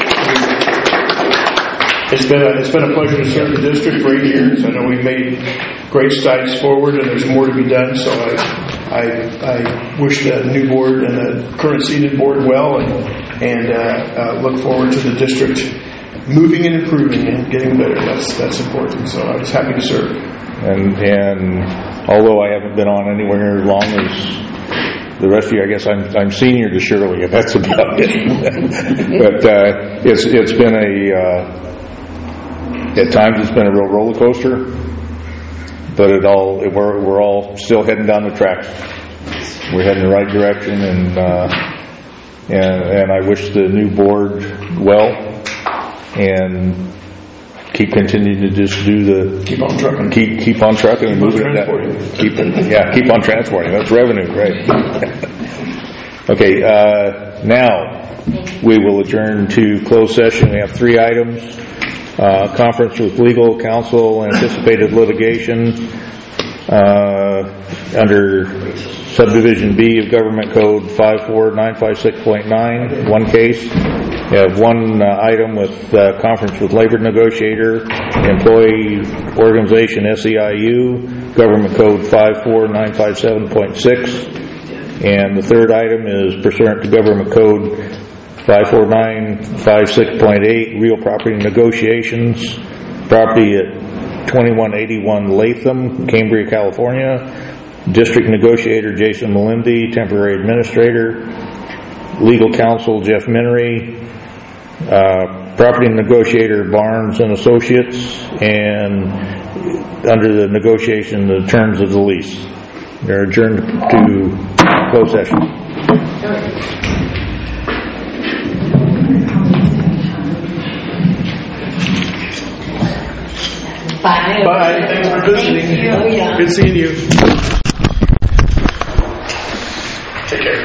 [SPEAKER 2] It's been a, it's been a pleasure to serve the district for eight years. I know we've made great strides forward, and there's more to be done. So I, I, I wish the new board and the current seated board well, and and uh, uh, look forward to the district moving and improving and getting better. That's that's important. So I was happy to serve.
[SPEAKER 7] And, and although I haven't been on anywhere as long as the rest of you, I guess I'm, I'm senior to Shirley, and that's about it. But uh, it's it's been a uh, at times it's been a real roller coaster, but it all it, we're we're all still heading down the tracks. We're heading the right direction, and uh, and and I wish the new board well, and keep continuing to just do the
[SPEAKER 2] keep on trucking,
[SPEAKER 7] keep keep on trucking and moving it that keep it, yeah keep on transporting. That's revenue, right? Okay, uh, now we will adjourn to closed session. We have three items. Uh, conference with legal counsel, anticipated litigation uh, under subdivision B of Government Code five four nine five six point nine, one case. We have one uh, item with uh, conference with labor negotiator, employee organization S E I U, Government Code five four nine five seven point six, and the third item is pursuant to Government Code five four nine five six point eight, real property negotiations, property at twenty-one eighty-one Latham, Cambria, California, District Negotiator Jason Melindy, Temporary Administrator, Legal Counsel Jeff Minery, uh, Property Negotiator Barnes and Associates, and under the negotiation, the terms of the lease. They're adjourned to closed session.
[SPEAKER 10] Bye.
[SPEAKER 2] Bye. Thanks for visiting.
[SPEAKER 10] Thank you. Oh, yeah.
[SPEAKER 2] Good seeing you. Take care.